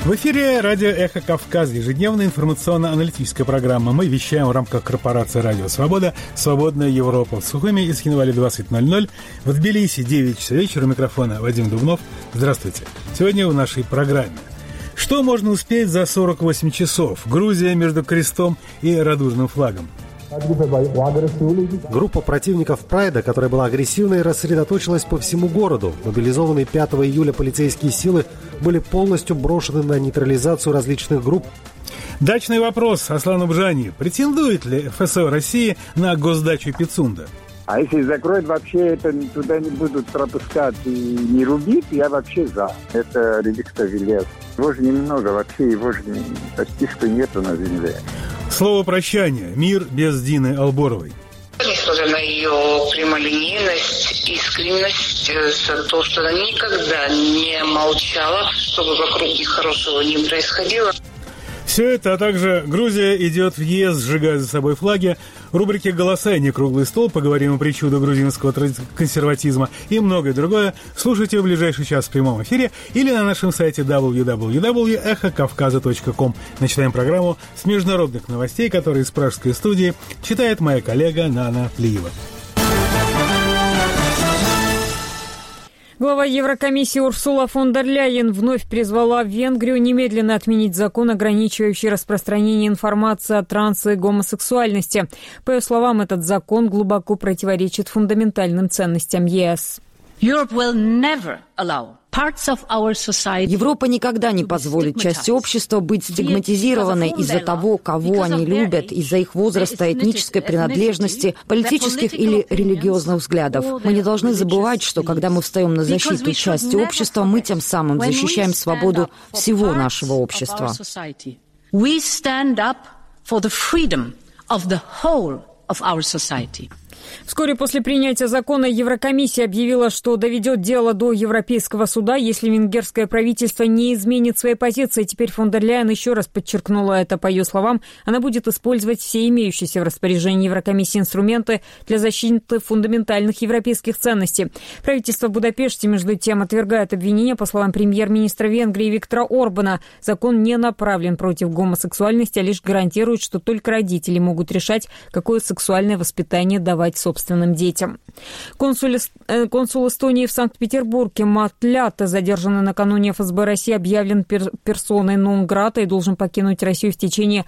В эфире радио «Эхо Кавказ», ежедневная информационно-аналитическая программа. Мы вещаем в рамках корпорации «Радио Свобода», «Свободная Европа». В Сухуми и Схинвале 20:00, в Тбилиси 9 часов вечера. У микрофона Вадим Дубнов. Здравствуйте. Сегодня в нашей программе. Что можно успеть за 48 часов? Грузия между крестом и радужным флагом. Группа противников Прайда, которая была агрессивной, рассредоточилась по всему городу. Мобилизованные 5 июля полицейские силы были полностью брошены на нейтрализацию различных групп. Дачный вопрос Аслану Бжани. Претендует ли ФСО России на госдачу Пицунда? А если закроют, вообще это туда не будут пропускать и не рубить, я вообще за. Это реликта Вильяс. Его же немного, вообще его же почти что нету на земле. Слово прощания. Мир без Дины Алборовой. Несмотря на ее прямолинейность, искренность, за то, что она никогда не молчала, чтобы вокруг них хорошего не происходило. Все это, а также Грузия идет в ЕС, сжигая за собой флаги. В рубрике «Голоса и не круглый стол» поговорим о причудах грузинского консерватизма и многое другое. Слушайте в ближайший час в прямом эфире или на нашем сайте www.echokavkaza.com. Начинаем программу с международных новостей, которые из пражской студии читает моя коллега Нана Плиева. Глава Еврокомиссии Урсула фон дер Ляйен вновь призвала Венгрию немедленно отменить закон, ограничивающий распространение информации о транс- и гомосексуальности. По ее словам, этот закон глубоко противоречит фундаментальным ценностям ЕС. Европа никогда не позволит части общества быть стигматизированной из-за того, кого они любят, из-за их возраста, этнической принадлежности, политических или религиозных взглядов. Мы не должны забывать, что когда мы встаем на защиту части общества, мы тем самым защищаем свободу всего нашего общества. Вскоре после принятия закона Еврокомиссия объявила, что доведет дело до Европейского суда, если венгерское правительство не изменит своей позиции. Теперь фон дер Ляйен еще раз подчеркнула это. По ее словам, она будет использовать все имеющиеся в распоряжении Еврокомиссии инструменты для защиты фундаментальных европейских ценностей. Правительство в Будапеште, между тем, отвергает обвинения. По словам премьер-министра Венгрии Виктора Орбана, закон не направлен против гомосексуальности, а лишь гарантирует, что только родители могут решать, какое сексуальное воспитание давать собственным детям. Консул Эстонии в Санкт-Петербурге Мат Лята, задержанный накануне ФСБ России, объявлен персоной нон-грата и должен покинуть Россию в течение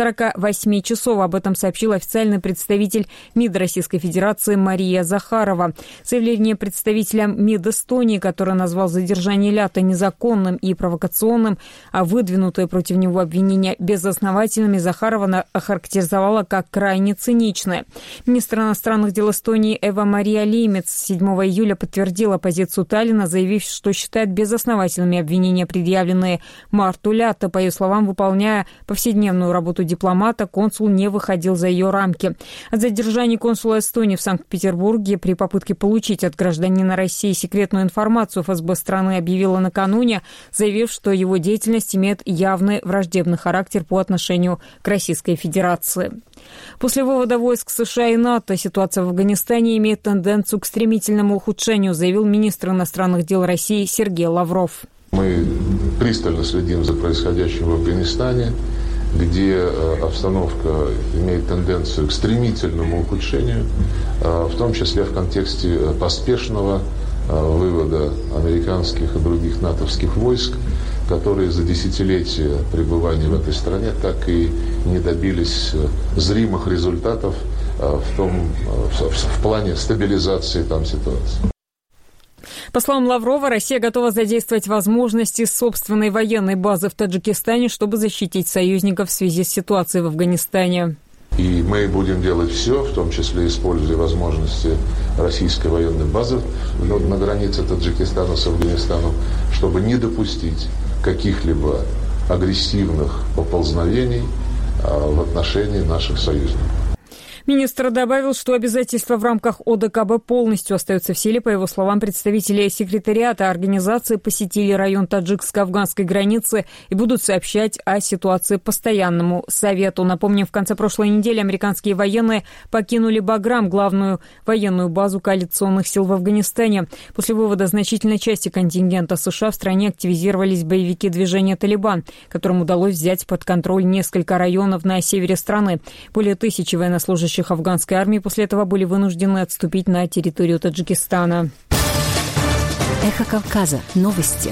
48 часов. Об этом сообщил официальный представитель МИД Российской Федерации Мария Захарова. Заявление представителя МИД Эстонии, который назвал задержание Лята незаконным и провокационным, а выдвинутые против него обвинения безосновательными, Захарова охарактеризовала как крайне циничное. Министр иностранных дел Эстонии Эва-Мария Леймец 7 июля подтвердила позицию Таллина, заявив, что считает безосновательными обвинения, предъявленные Марту Лята. По ее словам, выполняя повседневную работу дипломата, консул не выходил за ее рамки. От задержания консула Эстонии в Санкт-Петербурге при попытке получить от гражданина России секретную информацию ФСБ страны объявила накануне, заявив, что его деятельность имеет явный враждебный характер по отношению к Российской Федерации. После вывода войск США и НАТО ситуация в Афганистане имеет тенденцию к стремительному ухудшению, заявил министр иностранных дел России Сергей Лавров. Мы пристально следим за происходящим в Афганистане, где обстановка имеет тенденцию к стремительному ухудшению, в том числе в контексте поспешного вывода американских и других натовских войск, которые за десятилетия пребывания в этой стране так и не добились зримых результатов в плане стабилизации там ситуации. По словам Лаврова, Россия готова задействовать возможности собственной военной базы в Таджикистане, чтобы защитить союзников в связи с ситуацией в Афганистане. И мы будем делать все, в том числе используя возможности российской военной базы на границе Таджикистана с Афганистаном, чтобы не допустить каких-либо агрессивных поползновений в отношении наших союзников. Министр добавил, что обязательства в рамках ОДКБ полностью остаются в силе. По его словам, представители секретариата организации посетили район таджикско-афганской границы и будут сообщать о ситуации постоянному совету. Напомним, в конце прошлой недели американские военные покинули Баграм, главную военную базу коалиционных сил в Афганистане. После вывода значительной части контингента США в стране активизировались боевики движения «Талибан», которым удалось взять под контроль несколько районов на севере страны. Более 1000 военнослужащих афганской армии после этого были вынуждены отступить на территорию Таджикистана. Эхо Кавказа. Новости.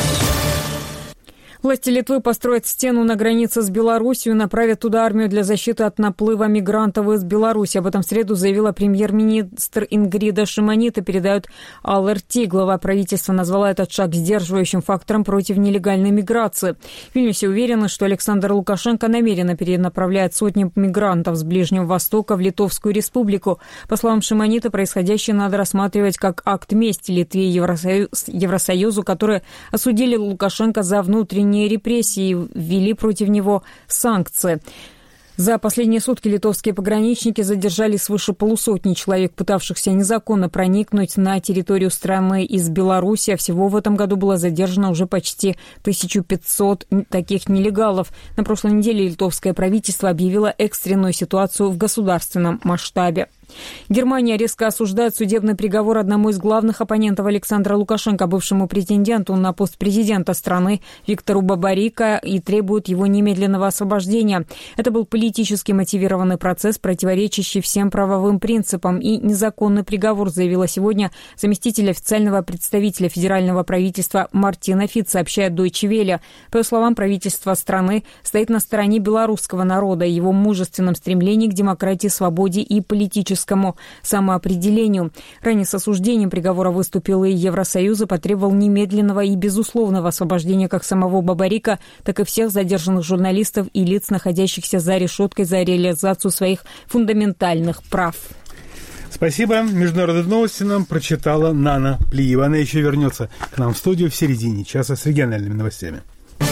Власти Литвы построят стену на границе с Беларусью и направят туда армию для защиты от наплыва мигрантов из Беларуси. Об этом в среду заявила премьер-министр Ингрида Шимонита, передает АЛРТ. Глава правительства назвала этот шаг сдерживающим фактором против нелегальной миграции. В Вильнюсе уверены, что Александр Лукашенко намеренно перенаправляет сотни мигрантов с Ближнего Востока в Литовскую республику. По словам Шимонита, происходящее надо рассматривать как акт мести Литве и Евросоюзу, которые осудили Лукашенко за внутренние репрессии и ввели против него санкции. За последние сутки литовские пограничники задержали свыше полусотни человек, пытавшихся незаконно проникнуть на территорию страны из Беларуси. А всего в этом году было задержано уже почти 1500 таких нелегалов. На прошлой неделе литовское правительство объявило экстренную ситуацию в государственном масштабе. Германия резко осуждает судебный приговор одному из главных оппонентов Александра Лукашенко, бывшему претенденту на пост президента страны Виктору Бабарико, и требует его немедленного освобождения. Это был политически мотивированный процесс, противоречащий всем правовым принципам, и незаконный приговор, заявила сегодня заместитель официального представителя федерального правительства Мартина Фит, сообщает Deutsche Welle. По ее словам, правительство страны стоит на стороне белорусского народа и его мужественном стремлении к демократии, свободе и политическому самоопределению. Ранее с осуждением приговора выступил и Евросоюз и потребовал немедленного и безусловного освобождения как самого Бабарико, так и всех задержанных журналистов и лиц, находящихся за решеткой за реализацию своих фундаментальных прав. Спасибо. Международные новости нам прочитала Нана Плиева. Она еще вернется к нам в студию в середине часа с региональными новостями.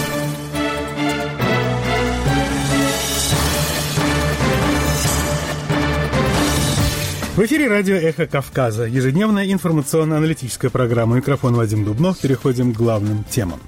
В эфире радио «Эхо Кавказа». Ежедневная информационно-аналитическая программа. Микрофон Вадим Дубнов. Переходим к главным темам.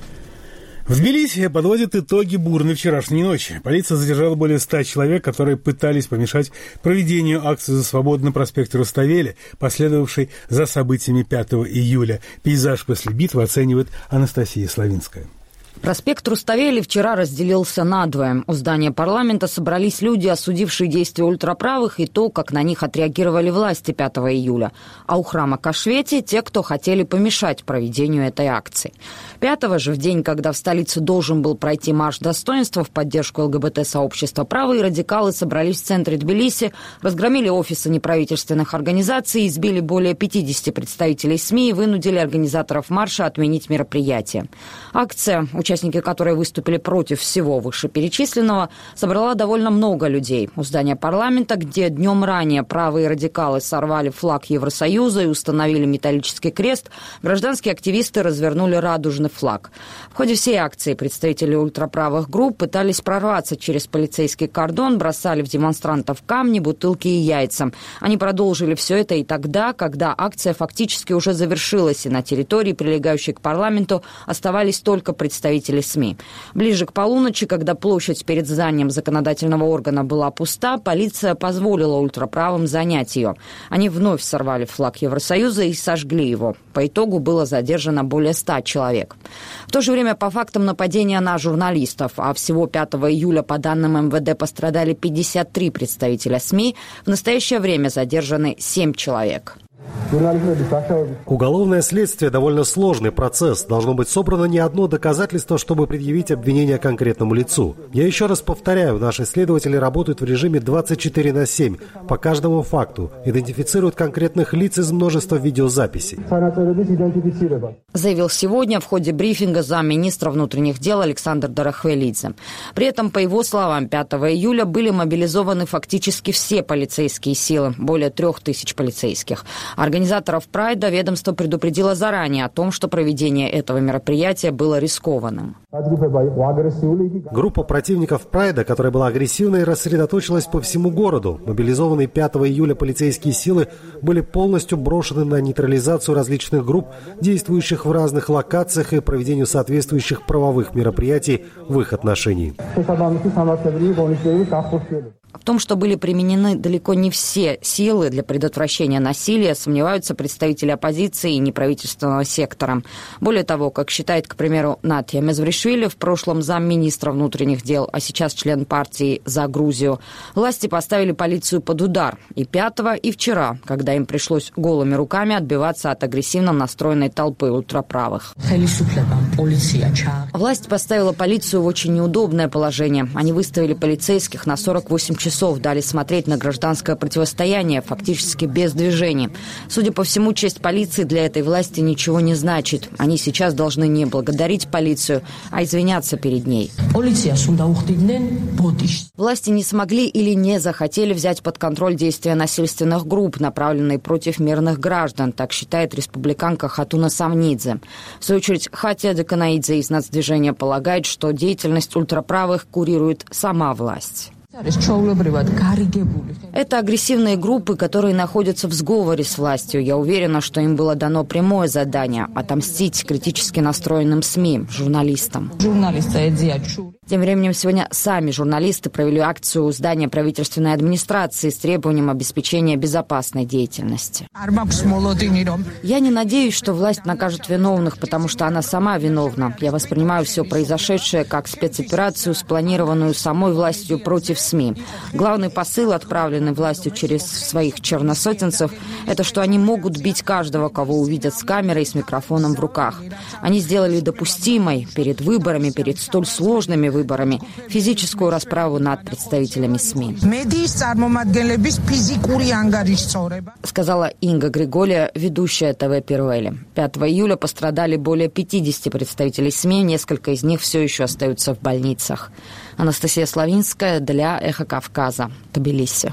В Тбилиси подводят итоги бурной вчерашней ночи. Полиция задержала более 100 человек, которые пытались помешать проведению акции «За свободу» на проспекте Руставели, последовавшей за событиями 5 июля. Пейзаж после битвы оценивает Анастасия Славинская. Проспект Руставели вчера разделился надвое. У здания парламента собрались люди, осудившие действия ультраправых и то, как на них отреагировали власти 5 июля. А у храма Кашвети – те, кто хотели помешать проведению этой акции. 5 же, в день, когда в столице должен был пройти марш достоинства в поддержку ЛГБТ-сообщества, правые радикалы собрались в центре Тбилиси, разгромили офисы неправительственных организаций, избили более 50 представителей СМИ и вынудили организаторов марша отменить мероприятие. Акция, участники которой выступили против всего вышеперечисленного, собрала довольно много людей. У здания парламента, где днем ранее правые радикалы сорвали флаг Евросоюза и установили металлический крест, гражданские активисты развернули радужный флаг. В ходе всей акции представители ультраправых групп пытались прорваться через полицейский кордон, бросали в демонстрантов камни, бутылки и яйца. Они продолжили все это и тогда, когда акция фактически уже завершилась, и на территории, прилегающей к парламенту, оставались только представители СМИ. Ближе к полуночи, когда площадь перед зданием законодательного органа была пуста, полиция позволила ультраправым занять ее. Они вновь сорвали флаг Евросоюза и сожгли его. По итогу было задержано более 100 человек. В то же время по фактам нападения на журналистов, а всего 5 июля, по данным МВД, пострадали 53 представителя СМИ, в настоящее время задержаны 7 человек. Уголовное следствие – довольно сложный процесс. Должно быть собрано не одно доказательство, чтобы предъявить обвинение конкретному лицу. Я еще раз повторяю, наши следователи работают в режиме 24/7 по каждому факту, идентифицируют конкретных лиц из множества видеозаписей. Заявил сегодня в ходе брифинга замминистра внутренних дел Александр Дарахвелидзе. При этом, по его словам, 5 июля были мобилизованы фактически все полицейские силы, более 3000 полицейских. Организаторов Прайда ведомство предупредило заранее о том, что проведение этого мероприятия было рискованным. Группа противников Прайда, которая была агрессивной, рассредоточилась по всему городу. Мобилизованные 5 июля полицейские силы были полностью брошены на нейтрализацию различных групп, действующих в разных локациях, и проведению соответствующих правовых мероприятий в их отношении. В том, что были применены далеко не все силы для предотвращения насилия, сомневаются представители оппозиции и неправительственного сектора. Более того, как считает, к примеру, Натья Мезвришвили, в прошлом замминистра внутренних дел, а сейчас член партии «За Грузию», власти поставили полицию под удар и 5-го, и вчера, когда им пришлось голыми руками отбиваться от агрессивно настроенной толпы ультраправых. Власть поставила полицию в очень неудобное положение. Они выставили полицейских на 48 часов, дали смотреть на гражданское противостояние, фактически без движений. Судя по всему, честь полиции для этой власти ничего не значит. Они сейчас должны не благодарить полицию, а извиняться перед ней. Власти не смогли или не захотели взять под контроль действия насильственных групп, направленные против мирных граждан, так считает республиканка Хатуна Савнидзе. В свою очередь, Хатия Деканаидзе из нацдвижения полагает, что деятельность ультраправых курирует сама власть. Это агрессивные группы, которые находятся в сговоре с властью. Я уверена, что им было дано прямое задание – отомстить критически настроенным СМИ, журналистам. Тем временем сегодня сами журналисты провели акцию у здания правительственной администрации с требованием обеспечения безопасной деятельности. Я не надеюсь, что власть накажет виновных, потому что она сама виновна. Я воспринимаю все произошедшее как спецоперацию, спланированную самой властью против СМИ. Главный посыл, отправленный властью через своих черносотенцев, это что они могут бить каждого, кого увидят с камерой и с микрофоном в руках. Они сделали допустимой перед выборами, перед столь сложными выборами, физическую расправу над представителями СМИ. Сказала Инга Григория, ведущая ТВ Первели. 5 июля пострадали более 50 представителей СМИ, несколько из них все еще остаются в больницах. Анастасия Славинская для «Эхо Кавказа», Тбилиси.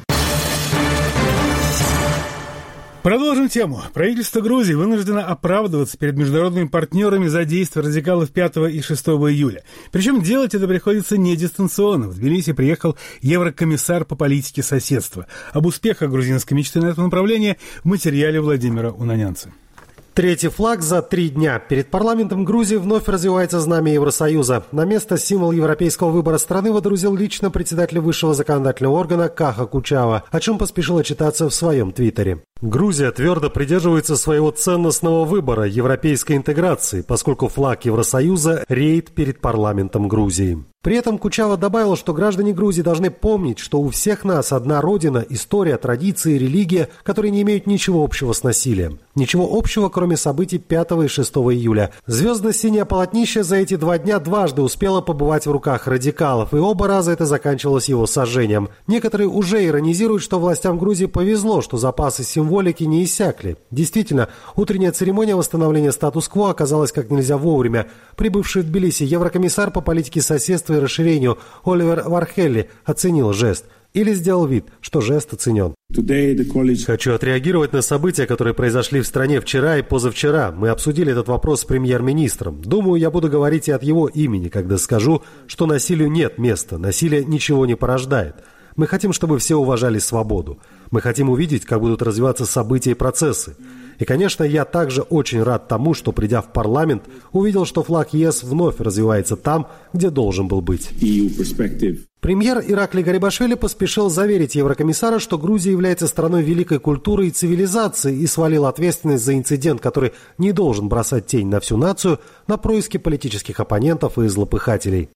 Продолжим тему. Правительство Грузии вынуждено оправдываться перед международными партнерами за действия радикалов 5 и 6 июля. Причем делать это приходится не дистанционно. В Тбилиси приехал еврокомиссар по политике соседства. Об успехах грузинской мечты на этом направлении в материале Владимира Унанянца. Третий флаг за 3 дня. Перед парламентом Грузии вновь развивается знамя Евросоюза. На место символ европейского выбора страны водрузил лично председатель высшего законодательного органа Каха Кучава, о чем поспешил отчитаться в своем твиттере. Грузия твердо придерживается своего ценностного выбора европейской интеграции, поскольку флаг Евросоюза реет перед парламентом Грузии. При этом Кучава добавил, что граждане Грузии должны помнить, что у всех нас одна родина, история, традиции, религия, которые не имеют ничего общего с насилием. Ничего общего, кроме событий 5 и 6 июля. Звездно-синее полотнище за эти 2 дня дважды успело побывать в руках радикалов, и оба раза это заканчивалось его сожжением. Некоторые уже иронизируют, что властям Грузии повезло, что запасы символики не иссякли. Действительно, утренняя церемония восстановления статус-кво оказалась как нельзя вовремя. Прибывший в Тбилиси еврокомиссар по политике соседства и расширению Оливер Вархелли оценил жест. Или сделал вид, что жест оценен. Хочу отреагировать на события, которые произошли в стране вчера и позавчера. Мы обсудили этот вопрос с премьер-министром. Думаю, я буду говорить и от его имени, когда скажу, что насилию нет места, насилие ничего не порождает. Мы хотим, чтобы все уважали свободу. Мы хотим увидеть, как будут развиваться события и процессы. И, конечно, я также очень рад тому, что, придя в парламент, увидел, что флаг ЕС вновь развивается там, где должен был быть. Премьер Ираклий Гарибашвили поспешил заверить еврокомиссара, что Грузия является страной великой культуры и цивилизации, и свалил ответственность за инцидент, который не должен бросать тень на всю нацию, на происки политических оппонентов и злопыхателей.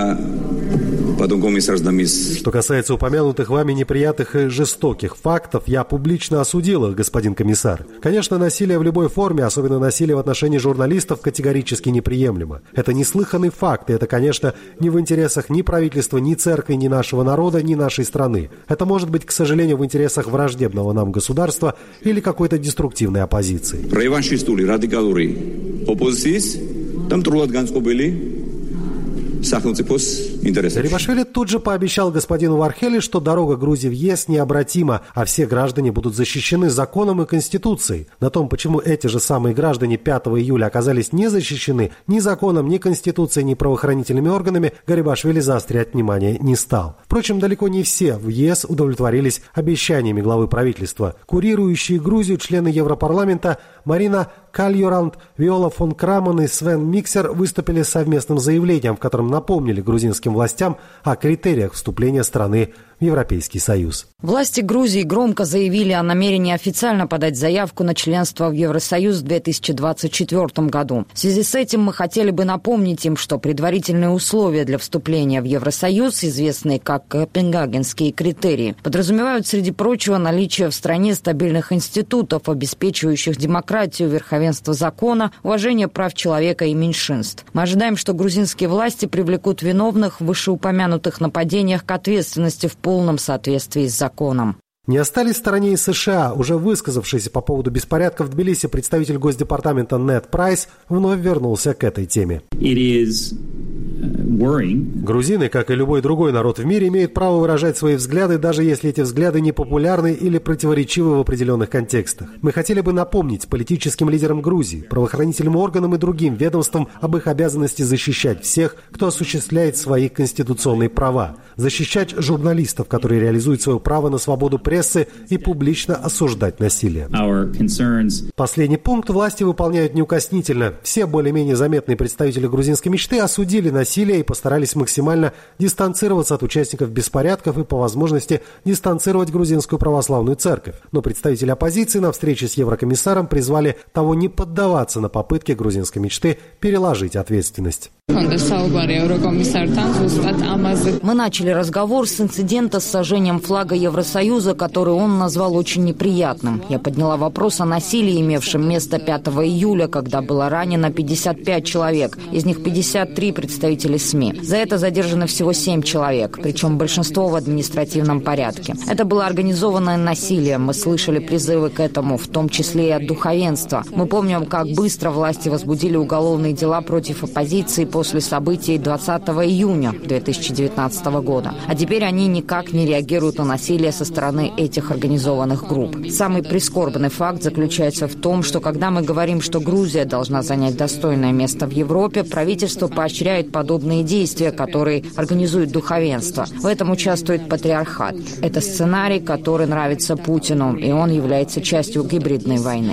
Что касается упомянутых вами неприятных и жестоких фактов, я публично осудил их, господин комиссар. Конечно, насилие в любой форме, особенно насилие в отношении журналистов, категорически неприемлемо. Это неслыханный факт, и это, конечно, не в интересах ни правительства, ни церкви, ни нашего народа, ни нашей страны. Это может быть, к сожалению, в интересах враждебного нам государства или какой-то деструктивной оппозиции. там Гарибашвили тут же пообещал господину Вархели, что дорога Грузии в ЕС необратима, а все граждане будут защищены законом и Конституцией. На том, почему эти же самые граждане 5 июля оказались не защищены ни законом, ни Конституцией, ни правоохранительными органами, Гарибашвили заострять внимание не стал. Впрочем, далеко не все в ЕС удовлетворились обещаниями главы правительства. Курирующие Грузию члены Европарламента Марина Кальюрант, Виола фон Крамон и Свен Миксер выступили с совместным заявлением, в котором напомнили грузинским властям о критериях вступления страны в Европейский Союз. Власти Грузии громко заявили о намерении официально подать заявку на членство в Евросоюз в 2024 году. В связи с этим мы хотели бы напомнить им, что предварительные условия для вступления в Евросоюз, известные как Копенгагенские критерии, подразумевают, среди прочего, наличие в стране стабильных институтов, обеспечивающих демократию, верховенство закона, уважение прав человека и меньшинств. Мы ожидаем, что грузинские власти привлекут виновных в вышеупомянутых нападениях к ответственности в полном соответствии с законом. Не остались в стороне и США. Уже высказавшийся по поводу беспорядков в Тбилиси представитель Госдепартамента Нед Прайс вновь вернулся к этой теме. Грузины, как и любой другой народ в мире, имеют право выражать свои взгляды, даже если эти взгляды непопулярны или противоречивы в определенных контекстах. Мы хотели бы напомнить политическим лидерам Грузии, правоохранительным органам и другим ведомствам об их обязанности защищать всех, кто осуществляет свои конституционные права, защищать журналистов, которые реализуют свое право на свободу прессы и публично осуждать насилие. Последний пункт власти выполняют неукоснительно. Все более-менее заметные представители грузинской мечты осудили насилие и постарались максимально дистанцироваться от участников беспорядков и, по возможности, дистанцировать грузинскую православную церковь. Но представители оппозиции на встрече с еврокомиссаром призвали того не поддаваться на попытки грузинской мечты переложить ответственность. Мы начали разговор с инцидента с сожжением флага Евросоюза, который он назвал очень неприятным. Я подняла вопрос о насилии, имевшем место 5 июля, когда было ранено 55 человек, из них 53 представители СМИ. За это задержано всего 7 человек, причем большинство в административном порядке. Это было организованное насилие. Мы слышали призывы к этому, в том числе и от духовенства. Мы помним, как быстро власти возбудили уголовные дела против оппозиции после событий 20 июня 2019 года. А теперь они никак не реагируют на насилие со стороны этих организованных групп. Самый прискорбный факт заключается в том, что когда мы говорим, что Грузия должна занять достойное место в Европе, правительство поощряет подобные действия, которые организует духовенство. В этом участвует патриархат. Это сценарий, который нравится Путину, и он является частью гибридной войны.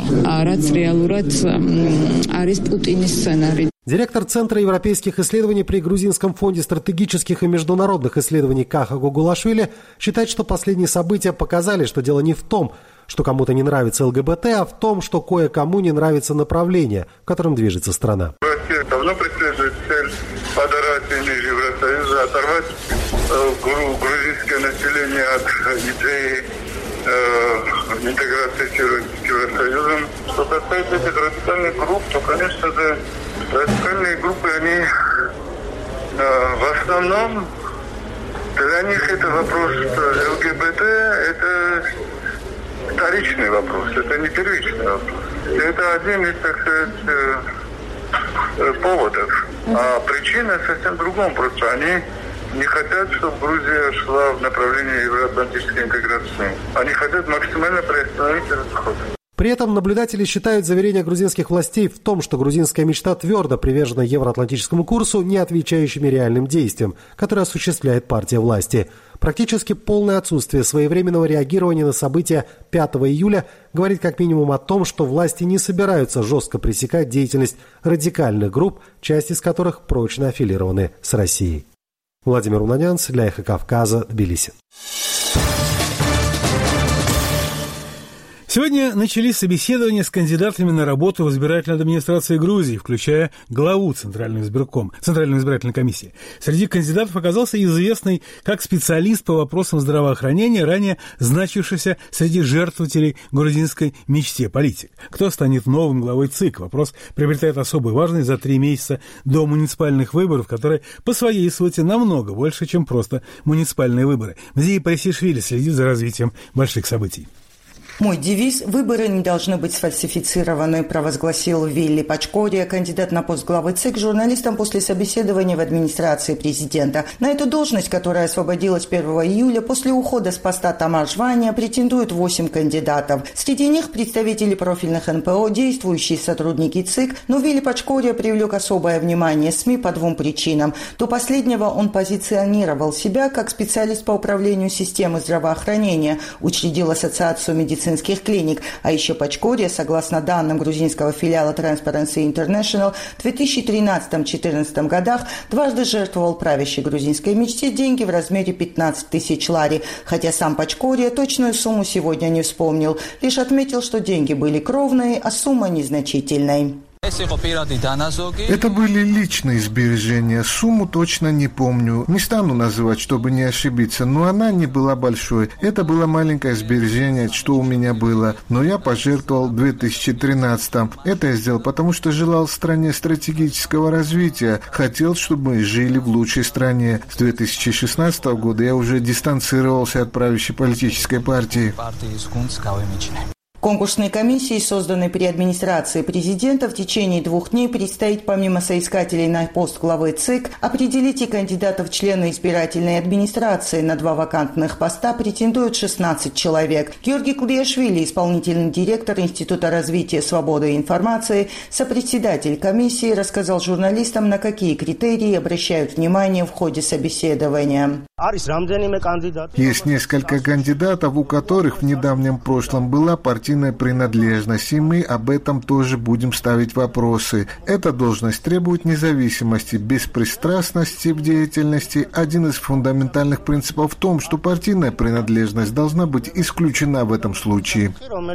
Директор Центра европейских исследований при Грузинском фонде стратегических и международных исследований Каха Гугулашвили считает, что последние события показали, что дело не в том, что кому-то не нравится ЛГБТ, а в том, что кое-кому не нравится направление, в котором движется страна. Россия давно преследует цель подорвать имидж Евросоюза, оторвать грузинское население от идеи интеграции с Евросоюзом. Что касается этих радикальных групп, то, конечно же, радикальные группы, они в основном, для них это вопрос ЛГБТ, это вторичный вопрос, это не первичный вопрос. Это один из, так сказать, поводов. А причина совсем в другом. Просто они не хотят, чтобы Грузия шла в направлении евроатлантической интеграции. Они хотят максимально приостановить этот ход. При этом наблюдатели считают заверения грузинских властей в том, что грузинская мечта твердо привержена евроатлантическому курсу, не отвечающими реальным действиям, которые осуществляет партия власти. Практически полное отсутствие своевременного реагирования на события 5 июля говорит как минимум о том, что власти не собираются жестко пресекать деятельность радикальных групп, часть из которых прочно аффилированы с Россией. Владимир Унанянц для «Эхо Кавказа», Тбилиси. Сегодня начались собеседования с кандидатами на работу в избирательной администрации Грузии, включая главу Центральной избирательной комиссии. Среди кандидатов оказался известный как специалист по вопросам здравоохранения, ранее значившийся среди жертвователей грузинской мечте политик. Кто станет новым главой ЦИК? Вопрос приобретает особую важность за 3 месяца до муниципальных выборов, которые по своей сути намного больше, чем просто муниципальные выборы. Мзия Парисишвили следит за развитием больших событий. Мой девиз – выборы не должны быть сфальсифицированы, провозгласил Вилли Пачкория, кандидат на пост главы ЦИК, журналистам после собеседования в администрации президента. На эту должность, которая освободилась 1 июля после ухода с поста Тамар Жвания, претендуют 8 кандидатов. Среди них представители профильных НПО, действующие сотрудники ЦИК, но Вилли Пачкория привлек особое внимание СМИ по 2 причинам. До последнего он позиционировал себя как специалист по управлению системой здравоохранения, учредил Ассоциацию медицинских клиник, а еще Пачкория, согласно данным грузинского филиала Transparency International, в 2013-2014 годах дважды жертвовал правящей грузинской мечте деньги в размере 15 тысяч лари, хотя сам Пачкория точную сумму сегодня не вспомнил, лишь отметил, что деньги были кровные, а сумма незначительной. Это были личные сбережения. Сумму точно не помню. Не стану называть, чтобы не ошибиться, но она не была большой. Это было маленькое сбережение, что у меня было. Но я пожертвовал в 2013-м. Это я сделал, потому что желал стране стратегического развития. Хотел, чтобы мы жили в лучшей стране. С 2016 года я уже дистанцировался от правящей политической партии. Конкурсной комиссии, созданной при администрации президента, в течение 2 дней предстоит, помимо соискателей на пост главы ЦИК, определить и кандидатов в члены избирательной администрации. На 2 вакантных поста претендуют 16 человек. Георгий Кудиашвили, исполнительный директор Института развития свободы и информации, сопредседатель комиссии, рассказал журналистам, на какие критерии обращают внимание в ходе собеседования. Есть несколько кандидатов, у которых в недавнем прошлом была партийная принадлежность, и мы об этом тоже будем ставить вопросы. Эта должность требует независимости, беспристрастности в деятельности. Один из фундаментальных принципов в том, что партийная принадлежность должна быть исключена в этом случае.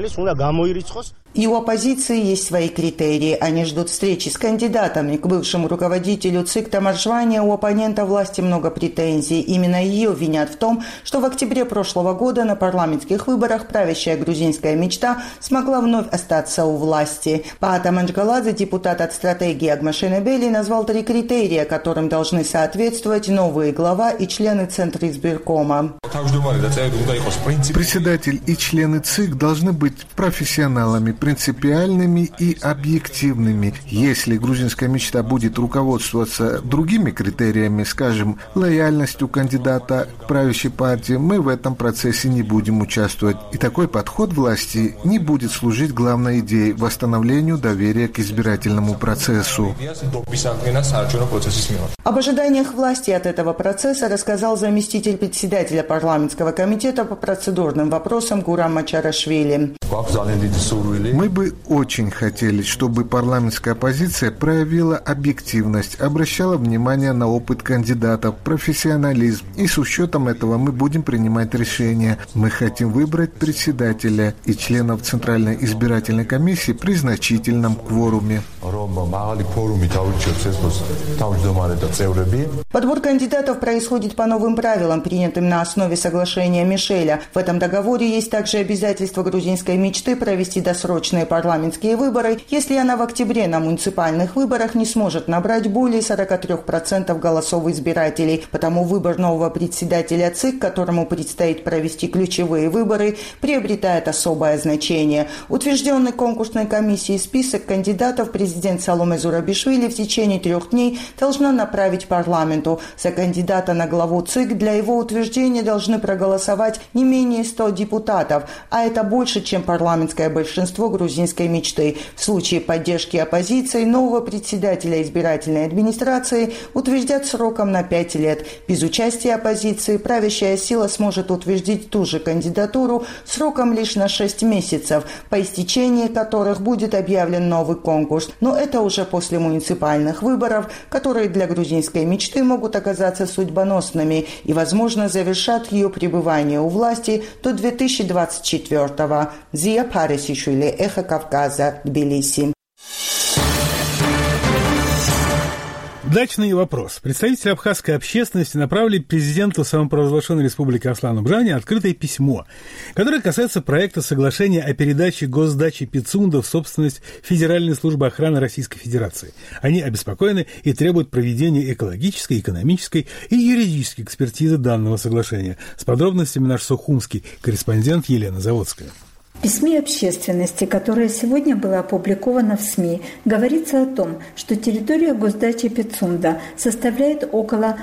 И у оппозиции есть свои критерии. Они ждут встречи с кандидатами. К бывшему руководителю ЦИК Тамар Жвания у оппонента власти много претензий. Именно ее винят в том, что в октябре прошлого года на парламентских выборах правящая грузинская мечта смогла вновь остаться у власти. Паата Манджгаладзе, депутат от стратегии Агмашенебели, назвал 3 критерия, которым должны соответствовать новые глава и члены Центра избиркома. Председатель и члены ЦИК должны быть профессионалами, принципиальными и объективными. Если грузинская мечта будет руководствоваться другими критериями, скажем, лояльностью кандидата к правящей партии, мы в этом процессе не будем участвовать. И такой подход власти не будет служить главной идее – восстановлению доверия к избирательному процессу. Об ожиданиях власти от этого процесса рассказал заместитель председателя парламентского комитета по процедурным вопросам Гурам Мачарашвили. Мы бы очень хотели, чтобы парламентская оппозиция проявила объективность, обращала внимание на опыт кандидатов, профессионализм. И с учетом этого мы будем принимать решения. Мы хотим выбрать председателя и членов Центральной избирательной комиссии при значительном кворуме. Подбор кандидатов происходит по новым правилам, принятым на основе соглашения Мишеля. В этом договоре есть также обязательство грузинской мечты провести досрочные парламентские выборы, если она в октябре на муниципальных выборах не сможет набрать более 43% голосов избирателей. Потому выбор нового председателя ЦИК, которому предстоит провести ключевые выборы, приобретает особое значение. Утвержденный конкурсной комиссией список кандидатов президент Саломе Зурабишвили в течение 3 дней должна направить парламенту. За кандидата на главу ЦИК для его утверждения должны проголосовать не менее 100 депутатов, а это больше, чем парламентское большинство грузинской мечты. В случае поддержки оппозиции нового председателя избирательной администрации утверждят сроком на 5 лет. Без участия оппозиции правящая сила сможет утвердить ту же кандидатуру сроком лишь на 6 месяцев, по истечении которых будет объявлен новый конкурс. Но это уже после муниципальных выборов, которые для грузинской мечты могут оказаться судьбоносными и, возможно, завершат ее пребывание у власти до 2024-го. Зия Парисишвили, Эхо Кавказа, Тбилиси. Дачный вопрос. Представители абхазской общественности направили президенту самопровозглашенной республики Аслану Бжане открытое письмо, которое касается проекта соглашения о передаче госдачи Пицунда в собственность Федеральной службы охраны Российской Федерации. Они обеспокоены и требуют проведения экологической, экономической и юридической экспертизы данного соглашения. С подробностями наш сухумский корреспондент Елена Заводская. В письме общественности, которое сегодня было опубликовано в СМИ, говорится о том, что территория госдачи Пицунда составляет около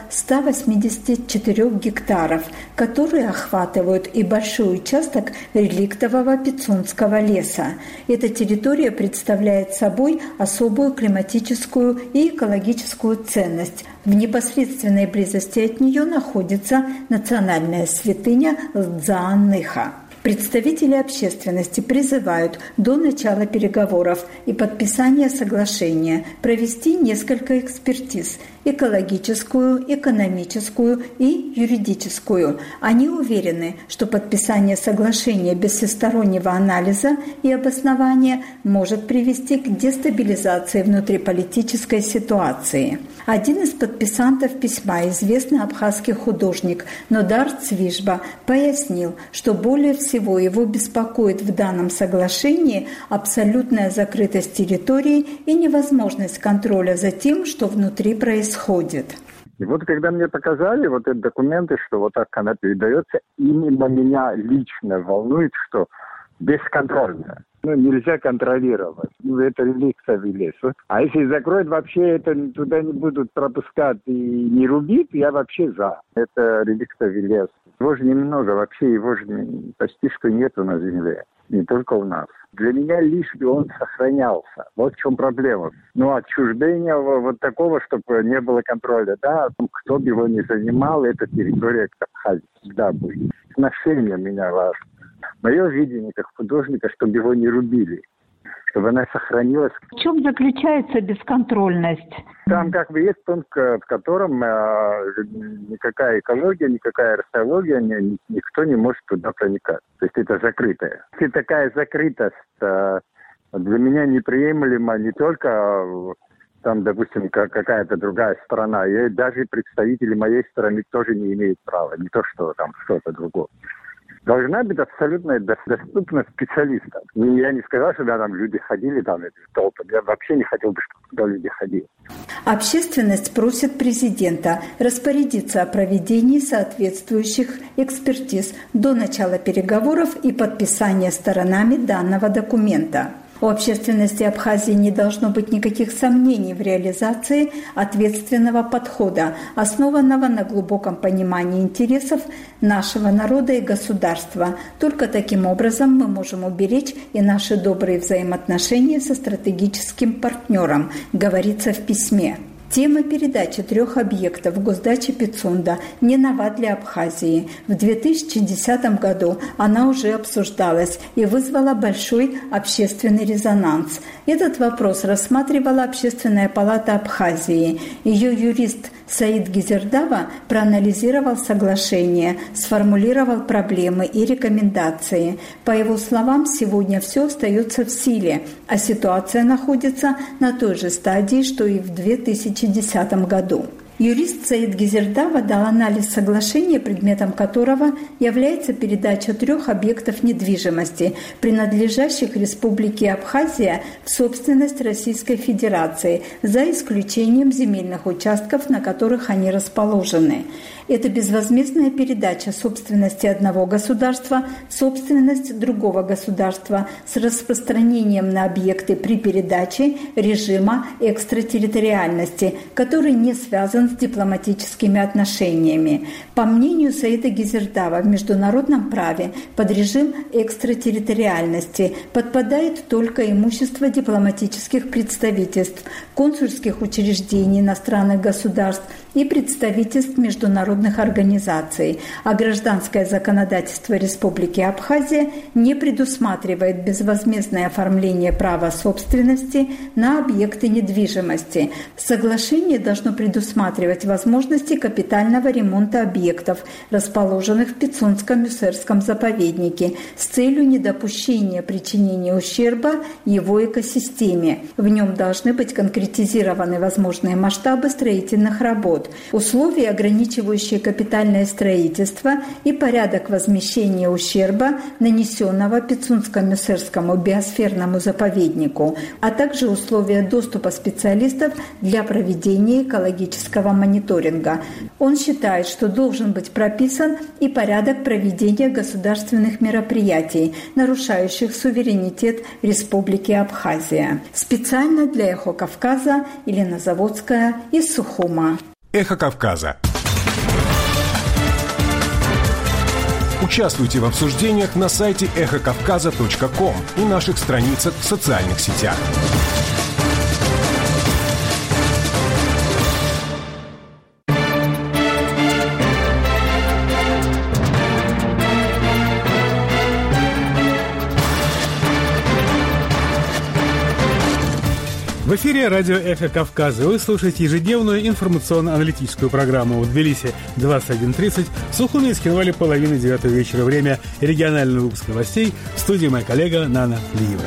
184 гектаров, которые охватывают и большой участок реликтового Пицундского леса. Эта территория представляет собой особую климатическую и экологическую ценность. В непосредственной близости от нее находится национальная святыня Лдзаанныха. Представители общественности призывают до начала переговоров и подписания соглашения провести несколько экспертиз – экологическую, экономическую и юридическую. Они уверены, что подписание соглашения без всестороннего анализа и обоснования может привести к дестабилизации внутриполитической ситуации. Один из подписантов письма, известный абхазский художник Нодар Цвижба, пояснил, что более всего его беспокоит в данном соглашении абсолютная закрытость территории и невозможность контроля за тем, что внутри происходит. И вот когда мне показали вот эти документы, что вот так она передается, именно меня лично волнует, что бесконтрольно. Нельзя контролировать. Это реликция в лесу. А если закроют, вообще это туда не будут пропускать и не рубить, я вообще за. Это реликция в лесу. Его же немного, вообще его же почти что нету на земле. Не только у нас. Для меня лишь бы он сохранялся. Вот в чем проблема. Отчуждение вот такого, чтобы не было контроля. Да, кто бы его ни занимал, эта территория Абхазии всегда будет. Отношение меня важно. Мое видение как художника, чтобы его не рубили, чтобы она сохранилась. В чем заключается бесконтрольность? Там есть пункт, в котором никакая экология, никакая археология, никто не может туда проникать. То есть это закрытое. Если такая закрытость для меня неприемлема не только там, допустим, какая-то другая страна, и даже представители моей страны тоже не имеют права, не то что там что-то другое. Должна быть абсолютная доступность специалистов. Я не сказал, что там люди ходили толпы. Я вообще не хотел бы, чтобы туда люди ходили. Общественность просит президента распорядиться о проведении соответствующих экспертиз до начала переговоров и подписания сторонами данного документа. У общественности Абхазии не должно быть никаких сомнений в реализации ответственного подхода, основанного на глубоком понимании интересов нашего народа и государства. Только таким образом мы можем уберечь и наши добрые взаимоотношения со стратегическим партнером, говорится в письме. Тема передачи 3 объектов госдачи Пицунда не нова для Абхазии. В 2010 году она уже обсуждалась и вызвала большой общественный резонанс. Этот вопрос рассматривала Общественная палата Абхазии. Ее юрист Саид Гизердава проанализировал соглашение, сформулировал проблемы и рекомендации. По его словам, сегодня все остается в силе, а ситуация находится на той же стадии, что и в 2010 году. Юрист Саид Гизердава дал анализ соглашения, предметом которого является передача 3 объектов недвижимости, принадлежащих Республике Абхазия в собственность Российской Федерации, за исключением земельных участков, на которых они расположены. Это безвозмездная передача собственности одного государства в собственность другого государства с распространением на объекты при передаче режима экстратерриториальности, который не связан с дипломатическими отношениями. По мнению Саида Гизердава, в международном праве под режим экстратерриториальности подпадает только имущество дипломатических представительств, консульских учреждений иностранных государств и представительств международных организаций, а гражданское законодательство Республики Абхазия не предусматривает безвозмездное оформление права собственности на объекты недвижимости. Соглашение должно предусматривать возможности капитального ремонта объектов, расположенных в Пицунском мюссерском заповеднике, с целью недопущения причинения ущерба его экосистеме. В нем должны быть конкретизированы возможные масштабы строительных работ. Условия, ограничивающие регулирующие капитальное строительство и порядок возмещения ущерба, нанесенного Пицунско-Мюсырскому биосферному заповеднику, а также условия доступа специалистов для проведения экологического мониторинга. Он считает, что должен быть прописан и порядок проведения государственных мероприятий, нарушающих суверенитет Республики Абхазия. Специально для «Эхо Кавказа» Елена Заводская из Сухума. «Эхо Кавказа». Участвуйте в обсуждениях на сайте эхокавказа.ком и наших страницах в социальных сетях. В эфире радио «Эхо Кавказа». Вы слушаете ежедневную информационно-аналитическую программу в Тбилиси 21:30, в Сухуме и Схинвале 8:30 вечера. Время регионального выпуска новостей. В студии моя коллега Нана Плиева.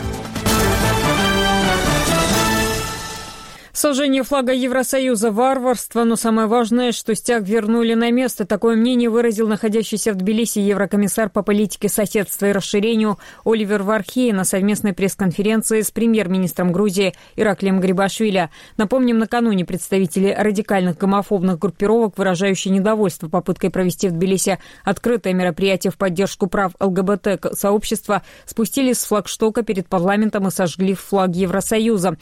Сожжение флага Евросоюза – варварство, но самое важное, что стяг вернули на место. Такое мнение выразил находящийся в Тбилиси еврокомиссар по политике соседства и расширению Оливер Вархей на совместной пресс-конференции с премьер-министром Грузии Ираклием Грибашвили. Напомним, накануне представители радикальных гомофобных группировок, выражающие недовольство попыткой провести в Тбилиси открытое мероприятие в поддержку прав ЛГБТ-сообщества, спустились с флагштока перед парламентом и сожгли флаг Евросоюза.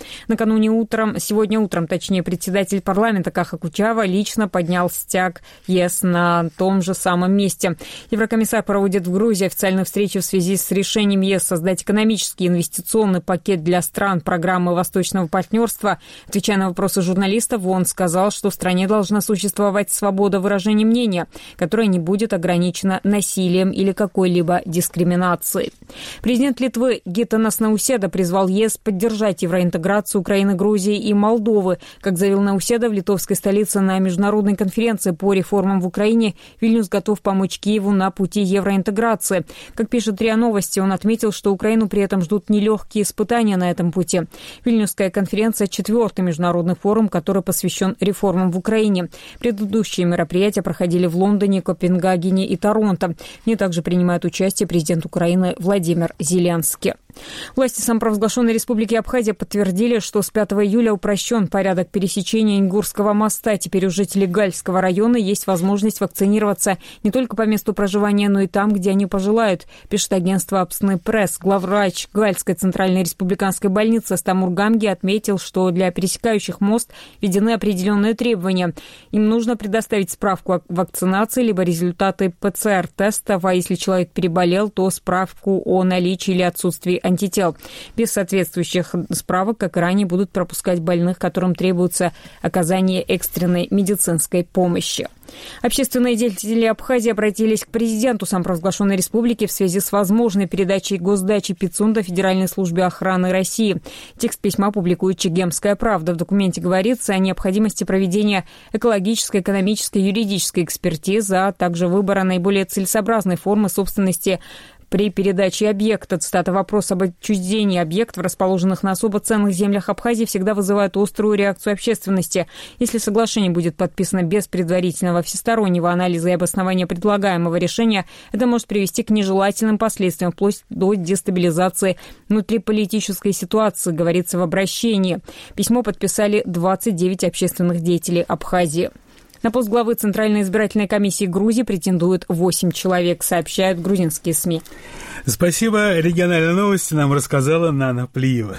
Сегодня утром, председатель парламента Каха Кучава лично поднял стяг ЕС на том же самом месте. Еврокомиссар проводит в Грузии официальную встречу в связи с решением ЕС создать экономический и инвестиционный пакет для стран программы Восточного партнерства. Отвечая на вопросы журналистов, он сказал, что в стране должна существовать свобода выражения мнения, которая не будет ограничена насилием или какой-либо дискриминацией. Президент Литвы Гитанас Науседа призвал ЕС поддержать евроинтеграцию Украины, Грузии и Молдовы. Как заявил Науседа в литовской столице на международной конференции по реформам в Украине, Вильнюс готов помочь Киеву на пути евроинтеграции. Как пишет РИА Новости, он отметил, что Украину при этом ждут нелегкие испытания на этом пути. Вильнюсская конференция – 4-й международный форум, который посвящен реформам в Украине. Предыдущие мероприятия проходили в Лондоне, Копенгагене и Торонто. В ней также принимает участие президент Украины Владимир Зеленский. Власти самопровозглашенной Республики Абхазия подтвердили, что с 5 июля упрощен порядок пересечения Ингурского моста. Теперь у жителей Гальского района есть возможность вакцинироваться не только по месту проживания, но и там, где они пожелают, пишет агентство Апсны Пресс. Главврач Гальской центральной республиканской больницы Стамур Гамги отметил, что для пересекающих мост введены определенные требования. Им нужно предоставить справку о вакцинации, либо результаты ПЦР-тестов, а если человек переболел, то справку о наличии или отсутствии антител. Без соответствующих справок, как и ранее, будут пропускать больных, которым требуется оказание экстренной медицинской помощи. Общественные деятели Абхазии обратились к президенту самопровозглашенной республики в связи с возможной передачей госдачи Пицунда Федеральной службе охраны России. Текст письма публикует Чегемская правда. В документе говорится о необходимости проведения экологической, экономической, юридической экспертизы, а также выбора наиболее целесообразной формы собственности при передаче объекта. Цитата: «Вопрос об отчуждении объектов, расположенных на особо ценных землях Абхазии, всегда вызывает острую реакцию общественности. Если соглашение будет подписано без предварительного всестороннего анализа и обоснования предлагаемого решения, это может привести к нежелательным последствиям, вплоть до дестабилизации внутриполитической ситуации», говорится в обращении. Письмо подписали 29 общественных деятелей Абхазии. На пост главы Центральной избирательной комиссии Грузии претендуют 8 человек, сообщают грузинские СМИ. Спасибо. Региональные новости нам рассказала Нана Плиева.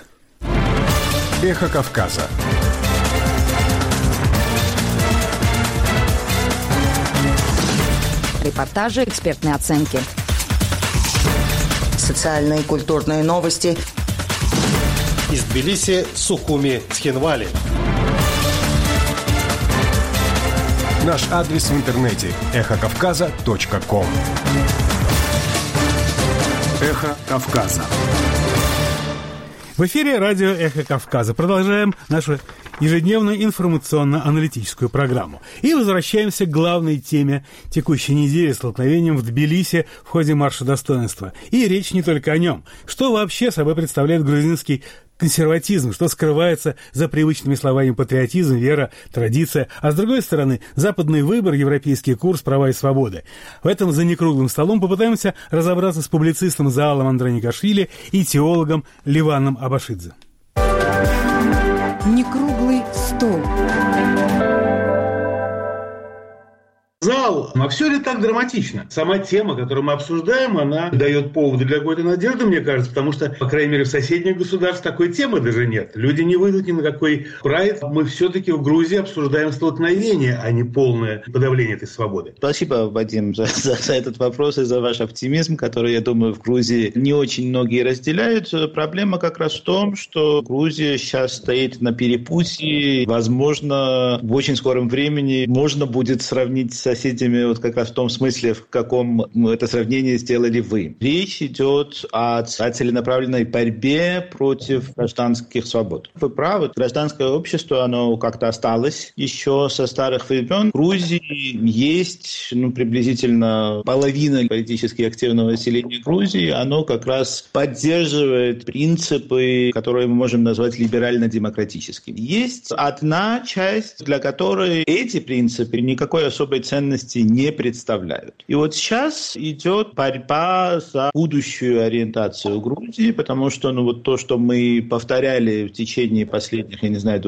Эхо Кавказа. Репортажи, экспертные оценки. Социальные и культурные новости. Из Тбилиси, Сухуми, Схинвали. Наш адрес в интернете – эхокавказа.ком. Эхо Кавказа. В эфире радио «Эхо Кавказа». Продолжаем нашу ежедневную информационно-аналитическую программу. И возвращаемся к главной теме текущей недели – столкновением в Тбилиси в ходе марша достоинства. И речь не только о нем. Что вообще собой представляет грузинский консерватизм, что скрывается за привычными словами патриотизм, вера, традиция, а с другой стороны западный выбор, европейский курс, права и свободы. В этом за некруглым столом попытаемся разобраться с публицистом Заалом Андроникашвили и теологом Ливаном Абашидзе. Некруглый стол. Зал, а все ли так драматично? Сама тема, которую мы обсуждаем, она дает поводы для какой-то надежды, мне кажется, потому что, по крайней мере, в соседних государствах такой темы даже нет. Люди не выйдут ни на какой прайд. Мы все-таки в Грузии обсуждаем столкновение, а не полное подавление этой свободы. Спасибо, Вадим, за этот вопрос и за ваш оптимизм, который, я думаю, в Грузии не очень многие разделяют. Проблема как раз в том, что Грузия сейчас стоит на перепутье. Возможно, в очень скором времени можно будет сравнить с соседями вот как раз в том смысле, в каком это сравнение сделали вы. Речь идет о целенаправленной борьбе против гражданских свобод. Вы правы, гражданское общество, оно как-то осталось еще со старых времен. В Грузии есть приблизительно половина политически активного населения Грузии, оно как раз поддерживает принципы, которые мы можем назвать либерально-демократическими. Есть одна часть, для которой эти принципы никакой особой ценности не представляют. И вот сейчас идет борьба за будущую ориентацию Грузии, потому что вот то, что мы повторяли в течение последних,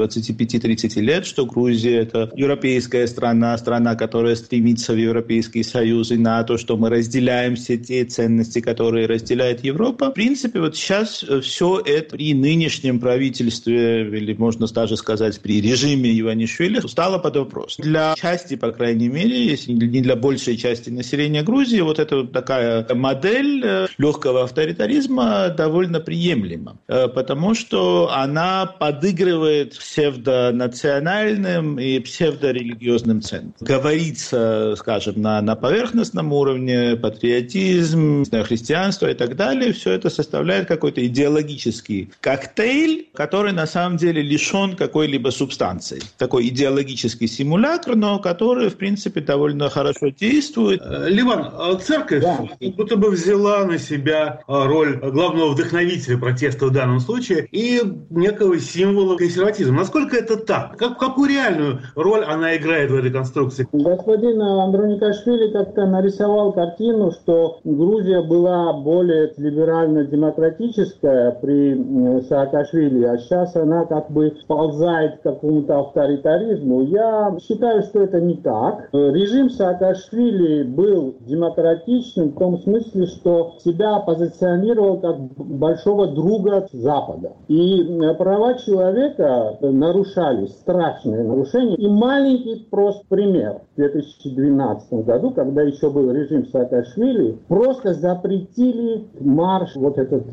25-30 лет, что Грузия – это европейская страна, которая стремится в Европейский Союз и НАТО, что мы разделяем все те ценности, которые разделяет Европа. В принципе, вот сейчас все это при нынешнем правительстве, или можно даже сказать, при режиме Иванишвили, стало под вопрос. Для части, по крайней мере, если не для большей части населения Грузии, вот эта вот такая модель легкого авторитаризма довольно приемлема, потому что она подыгрывает псевдонациональным и псевдорелигиозным ценностям. Говорится, скажем, на поверхностном уровне, патриотизм, христианство и так далее, все это составляет какой-то идеологический коктейль, который на самом деле лишен какой-либо субстанции. Такой идеологический симулятор, но который, в принципе, довольно хорошо действует. Ливан, церковь будто бы взяла на себя роль главного вдохновителя протеста в данном случае и некого символа консерватизма. Насколько это так? Какую реальную роль она играет в этой конструкции? Господин Андроникашвили как-то нарисовал картину, что Грузия была более либерально-демократическая при Саакашвили, а сейчас она как бы сползает к какому-то авторитаризму. Я считаю, что это не так. Режим Саакашвили был демократичным в том смысле, что себя позиционировал как большого друга Запада. И права человека нарушались, страшные нарушения. И маленький просто пример. В 2012 году, когда еще был режим Саакашвили, просто запретили марш вот этот.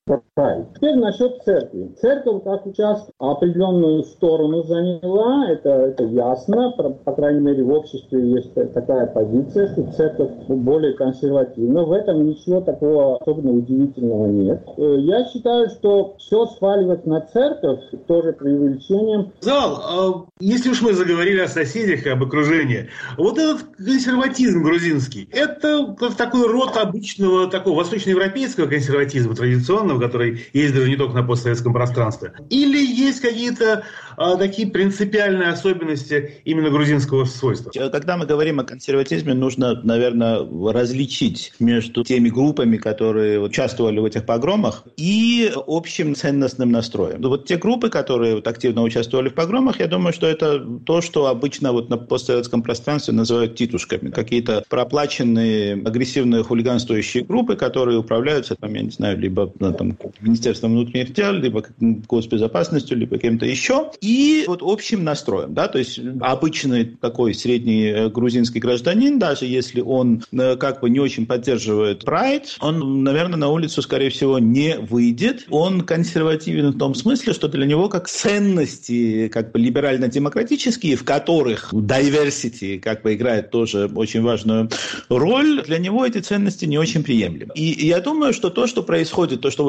Теперь насчет церкви. Церковь как сейчас определенную сторону заняла, это ясно, по крайней мере в обществе есть такая позиция, что церковь более консервативна, в этом ничего такого особенно удивительного нет. Я считаю, что все сваливать на церковь тоже преувеличением. Зал, если уж мы заговорили о соседях и об окружении, вот этот консерватизм грузинский, это такой род обычного такого восточноевропейского консерватизма, традиционного, который есть даже не только на постсоветском пространстве? Или есть какие-то такие принципиальные особенности именно грузинского свойства? Когда мы говорим о консерватизме, нужно, наверное, различить между теми группами, которые участвовали в этих погромах, и общим ценностным настроем. Вот те группы, которые активно участвовали в погромах, я думаю, что это то, что обычно на постсоветском пространстве называют титушками. Какие-то проплаченные, агрессивные, хулиганствующие группы, которые управляются, либо Министерством внутренних дел, либо госбезопасностью, либо кем-то еще. И вот общим настроем, то есть обычный такой средний грузинский гражданин, даже если он как бы не очень поддерживает прайд, он, наверное, на улицу, скорее всего, не выйдет. Он консервативен в том смысле, что для него как ценности, как бы либерально-демократические, в которых diversity как бы играет тоже очень важную роль, для него эти ценности не очень приемлемы. И я думаю, что то, что происходит, то, что вы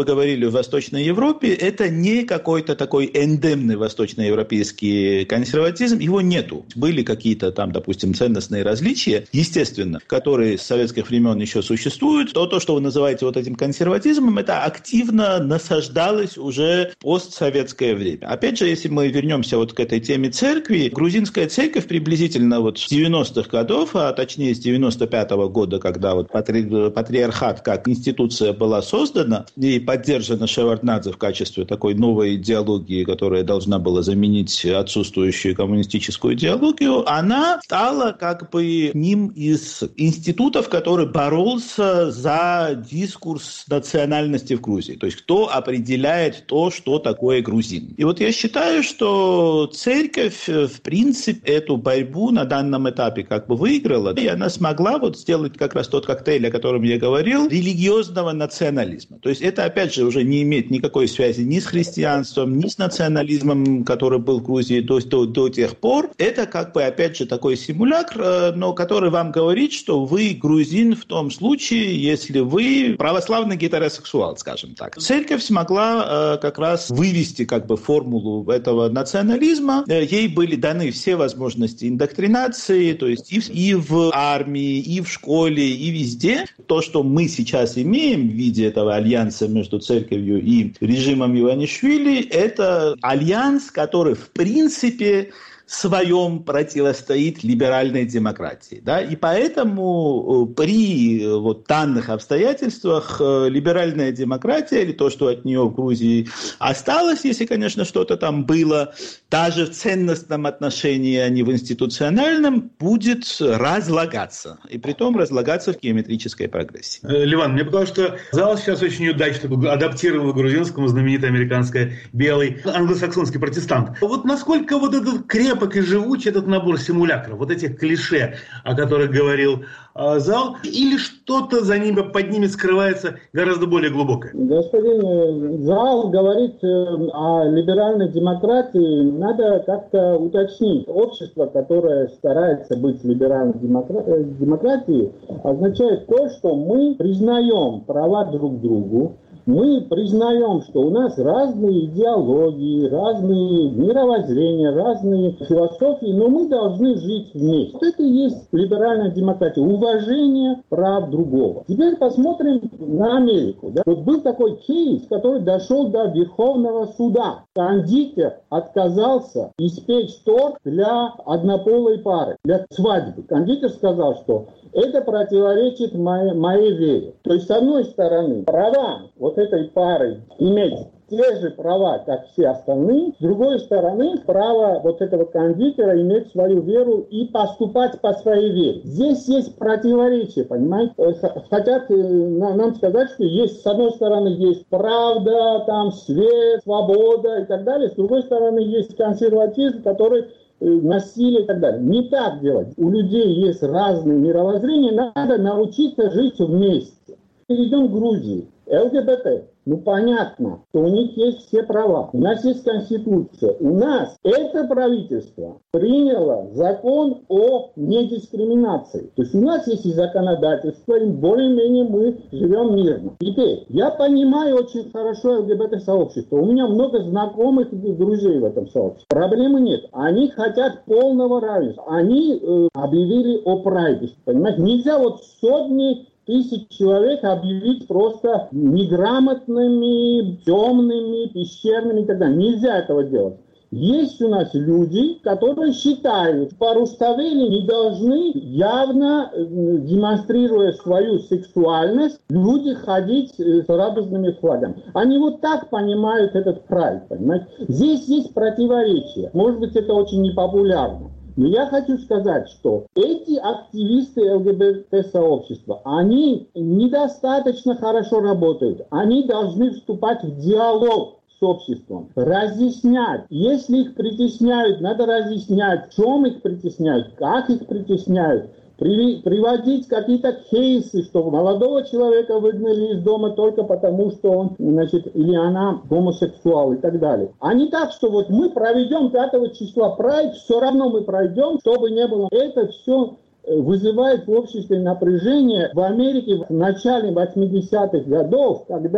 говорили в Восточной Европе, это не какой-то такой эндемный восточноевропейский консерватизм, его нету. Были какие-то там, допустим, ценностные различия, естественно, которые с советских времен еще существуют. То, что вы называете вот этим консерватизмом, это активно насаждалось уже в постсоветское время. Опять же, если мы вернемся вот к этой теме церкви, грузинская церковь приблизительно вот с 90-х годов, а точнее с 95-го года, когда вот патриархат как институция была создана и поддержана Шеварднадзе в качестве такой новой идеологии, которая должна была заменить отсутствующую коммунистическую идеологию, она стала как бы одним из институтов, который боролся за дискурс национальности в Грузии. То есть кто определяет то, что такое грузин. И вот я считаю, что церковь, в принципе, эту борьбу на данном этапе как бы выиграла, и она смогла вот сделать как раз тот коктейль, о котором я говорил, религиозного национализма. То есть это, опять же, уже не имеет никакой связи ни с христианством, ни с национализмом, который был в Грузии до тех пор. Это как бы, опять же, такой симулякр, но который вам говорит, что вы грузин в том случае, если вы православный гетеросексуал, скажем так. Церковь смогла как раз вывести как бы формулу этого национализма. Ей были даны все возможности индоктринации, то есть и в армии, и в школе, и везде. То, что мы сейчас имеем в виде этого альянса между церковью и режимом Иванишвили, это альянс, который в принципе своем противостоит либеральной демократии. Да? И поэтому при вот данных обстоятельствах либеральная демократия, или то, что от нее в Грузии осталось, если, конечно, что-то там было, даже в ценностном отношении, а не в институциональном, будет разлагаться. И притом разлагаться в геометрической прогрессии. Ливан, мне показалось, что зал сейчас очень удачно адаптировал к грузинскому знаменитое американское белый англосаксонский протестант. Вот насколько вот этот крепкий и живучий этот набор симулякров, вот этих клише, о которых говорил зал, или что-то за ними, под ними скрывается гораздо более глубокое? Господин зал говорит о либеральной демократии, надо как-то уточнить. Общество, которое старается быть либеральной демократией, означает то, что мы признаем права друг другу, мы признаем, что у нас разные идеологии, разные мировоззрения, разные философии, но мы должны жить вместе. Вот это и есть либеральная демократия, уважение прав другого. Теперь посмотрим на Америку. Да? Вот был такой кейс, который дошел до Верховного суда. Кондитер отказался испечь торт для однополой пары, для свадьбы. Кондитер сказал, что это противоречит моей вере. То есть, с одной стороны, права вот этой пары иметь те же права, как все остальные. С другой стороны, право вот этого кондитера иметь свою веру и поступать по своей вере. Здесь есть противоречие, понимаете? Хотят нам сказать, что есть, с одной стороны, есть правда, там, свет, свобода и так далее. С другой стороны, есть консерватизм, который насилие и так далее. Не так делать. У людей есть разные мировоззрения, надо научиться жить вместе. Перейдем к Грузии. ЛГБТ. Ну, понятно, что у них есть все права. У нас есть Конституция. У нас это правительство приняло закон о недискриминации. То есть у нас есть и законодательство, и более-менее мы живем мирно. Теперь, я понимаю очень хорошо ЛГБТ-сообщество. У меня много знакомых и друзей в этом сообществе. Проблемы нет. Они хотят полного равенства. Они объявили о прайде. Понимаете, нельзя вот сотни тысяч человек объявить просто неграмотными, темными, пещерными и так далее. Нельзя этого делать. Есть у нас люди, которые считают, что руставели не должны, явно демонстрируя свою сексуальность, люди ходить с радужными флагами. Они вот так понимают этот прайд, понимаете? Здесь есть противоречия. Может быть, это очень непопулярно. Но я хочу сказать, что эти активисты ЛГБТ-сообщества, они недостаточно хорошо работают. Они должны вступать в диалог с обществом, разъяснять. Если их притесняют, надо разъяснять, в чем их притесняют, как их притесняют. Приводить какие-то кейсы, что молодого человека выгнали из дома только потому, что он, или она гомосексуал и так далее. А не так, что вот мы проведем 5 числа прайд, все равно мы пройдем, чтобы не было. Это все вызывает в обществе напряжение. В Америке в начале 80-х годов, когда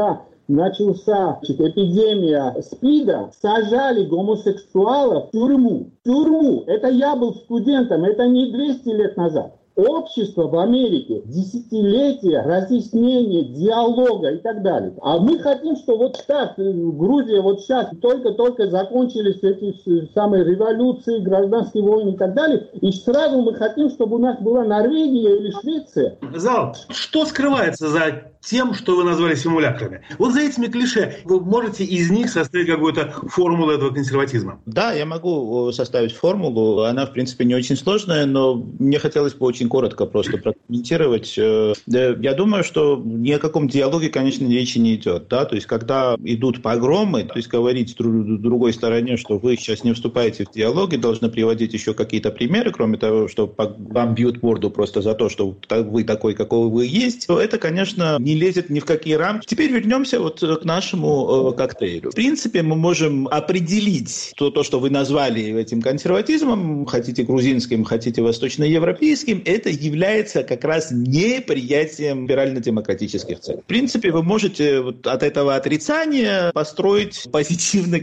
начался эпидемия СПИДа, сажали гомосексуалов в тюрьму. Это я был студентом, это не 200 лет назад. Общество в Америке, десятилетия разъяснения, диалога и так далее. А мы хотим, что вот так, Грузия вот сейчас, только закончились эти самые революции, гражданские войны и так далее, и сразу мы хотим, чтобы у нас была Норвегия или Швеция. Зал, что скрывается за тем, что вы назвали симулякрами? Вот за этими клише вы можете из них составить какую-то формулу этого консерватизма? Да, я могу составить формулу. Она, в принципе, не очень сложная, но мне хотелось бы очень коротко просто прокомментировать. Я думаю, что ни о каком диалоге, конечно, речи не идет. Да? То есть, когда идут погромы, то есть говорить другой стороне, что вы сейчас не вступаете в диалог и должны приводить еще какие-то примеры, кроме того, что вам бьют морду просто за то, что вы такой, какой вы есть, то это, конечно, не лезет ни в какие рамки. Теперь вернемся вот к нашему коктейлю. В принципе, мы можем определить то, что вы назвали этим консерватизмом, хотите грузинским, хотите восточноевропейским, это является как раз неприятием либерально-демократических целей. В принципе, вы можете вот от этого отрицания построить позитивный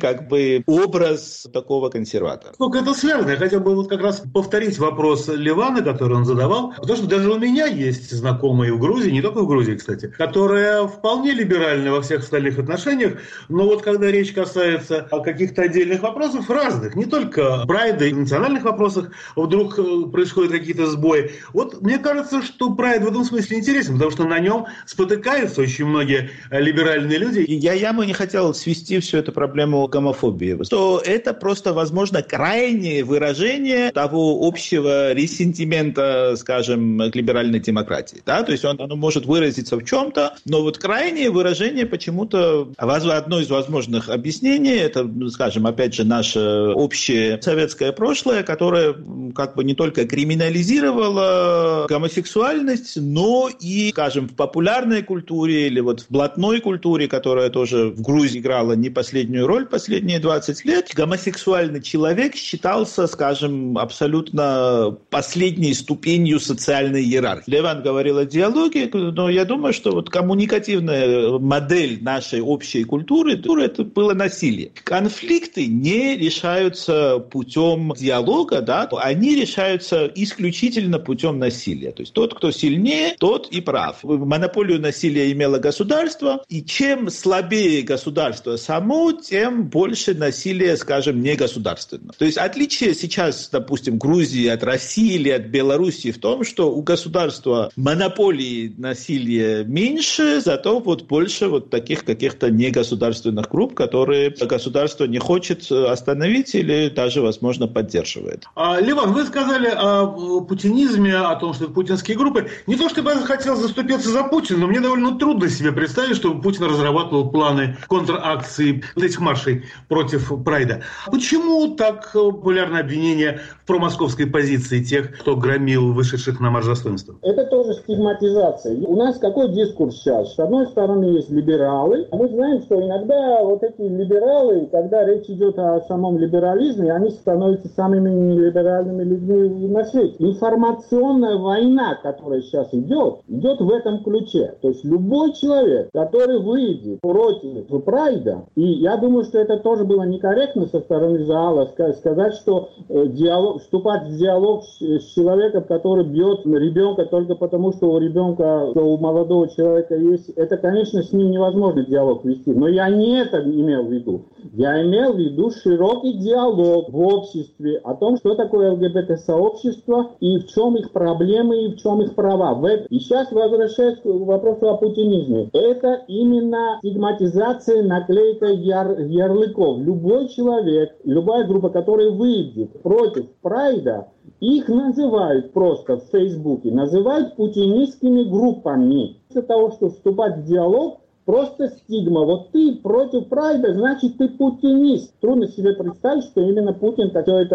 образ такого консерватора. Сколько это связано? Я хотел бы вот как раз повторить вопрос Левана, который он задавал, потому что даже у меня есть знакомые в Грузии, не только в Грузии, кстати, которые вполне либеральны во всех остальных отношениях, но вот когда речь касается о каких-то отдельных вопросах, разных, не только прайда и национальных вопросах, вдруг происходят какие-то сбои. Вот мне кажется, что прайд в этом смысле интересен, потому что на нем спотыкаются очень многие либеральные люди. Я бы не хотел свести всю эту проблему к гомофобии, что это просто, возможно, крайнее выражение того общего ресентимента, скажем, к либеральной демократии. Да? То есть оно может выразиться в чем-то, но вот крайнее выражение почему-то, одно из возможных объяснений, это, скажем, опять же, наше общее советское прошлое, которое как бы не только криминализировало гомосексуальность, но и, скажем, в популярной культуре или вот в блатной культуре, которая тоже в Грузии играла не последнюю роль последние 20 лет, гомосексуальный человек считался, скажем, абсолютно последней ступенью социальной иерархии. Леван говорил о диалоге, но я думаю, что вот коммуникативная модель нашей общей культуры это было насилие. Конфликты не решаются путем диалога, да, они решаются исключительно путем насилия. То есть тот, кто сильнее, тот и прав. Монополию насилия имело государство, и чем слабее государство само, тем больше насилия, скажем, негосударственного. То есть отличие сейчас, допустим, Грузии от России или от Белоруссии в том, что у государства монополии насилия меньше, зато вот больше вот таких каких-то негосударственных групп, которые государство не хочет остановить или даже, возможно, поддерживает. Леван, вы сказали о путинизме, о том, что это путинские группы. Не то, чтобы я хотел заступиться за Путина, но мне довольно трудно себе представить, чтобы Путин разрабатывал планы контракции этих маршей против прайда. Почему так популярно обвинение в промосковской позиции тех, кто громил вышедших на марш достоинства? Это тоже стигматизация. У нас какой дискурс сейчас? С одной стороны есть либералы. Мы знаем, что иногда вот эти либералы, когда речь идет о самом либерализме, они становятся самыми нелиберальными людьми на свете. Информационная война, которая сейчас идет в этом ключе. То есть любой человек, который выйдет против прайда, и я думаю, что это тоже было некорректно со стороны зала сказать, что вступать в диалог с человеком, который бьет ребенка только потому, что у ребенка, что у молодого человека есть, это, конечно, с ним невозможно диалог вести. Но я не это имел в виду. Я имел в виду широкий диалог в обществе о том, что такое ЛГБТ-сообщество и в чем их проблемы и в чем их права. И сейчас возвращаясь к вопросу о путинизме. Это именно стигматизация, наклейка ярлыков. Любой человек, любая группа, которая выйдет против прайда, их называют просто в Фейсбуке, называют путинистскими группами. Вместо того, чтобы вступать в диалог, просто стигма. Вот ты против прайда, значит ты путинист. Трудно себе представить, что именно Путин,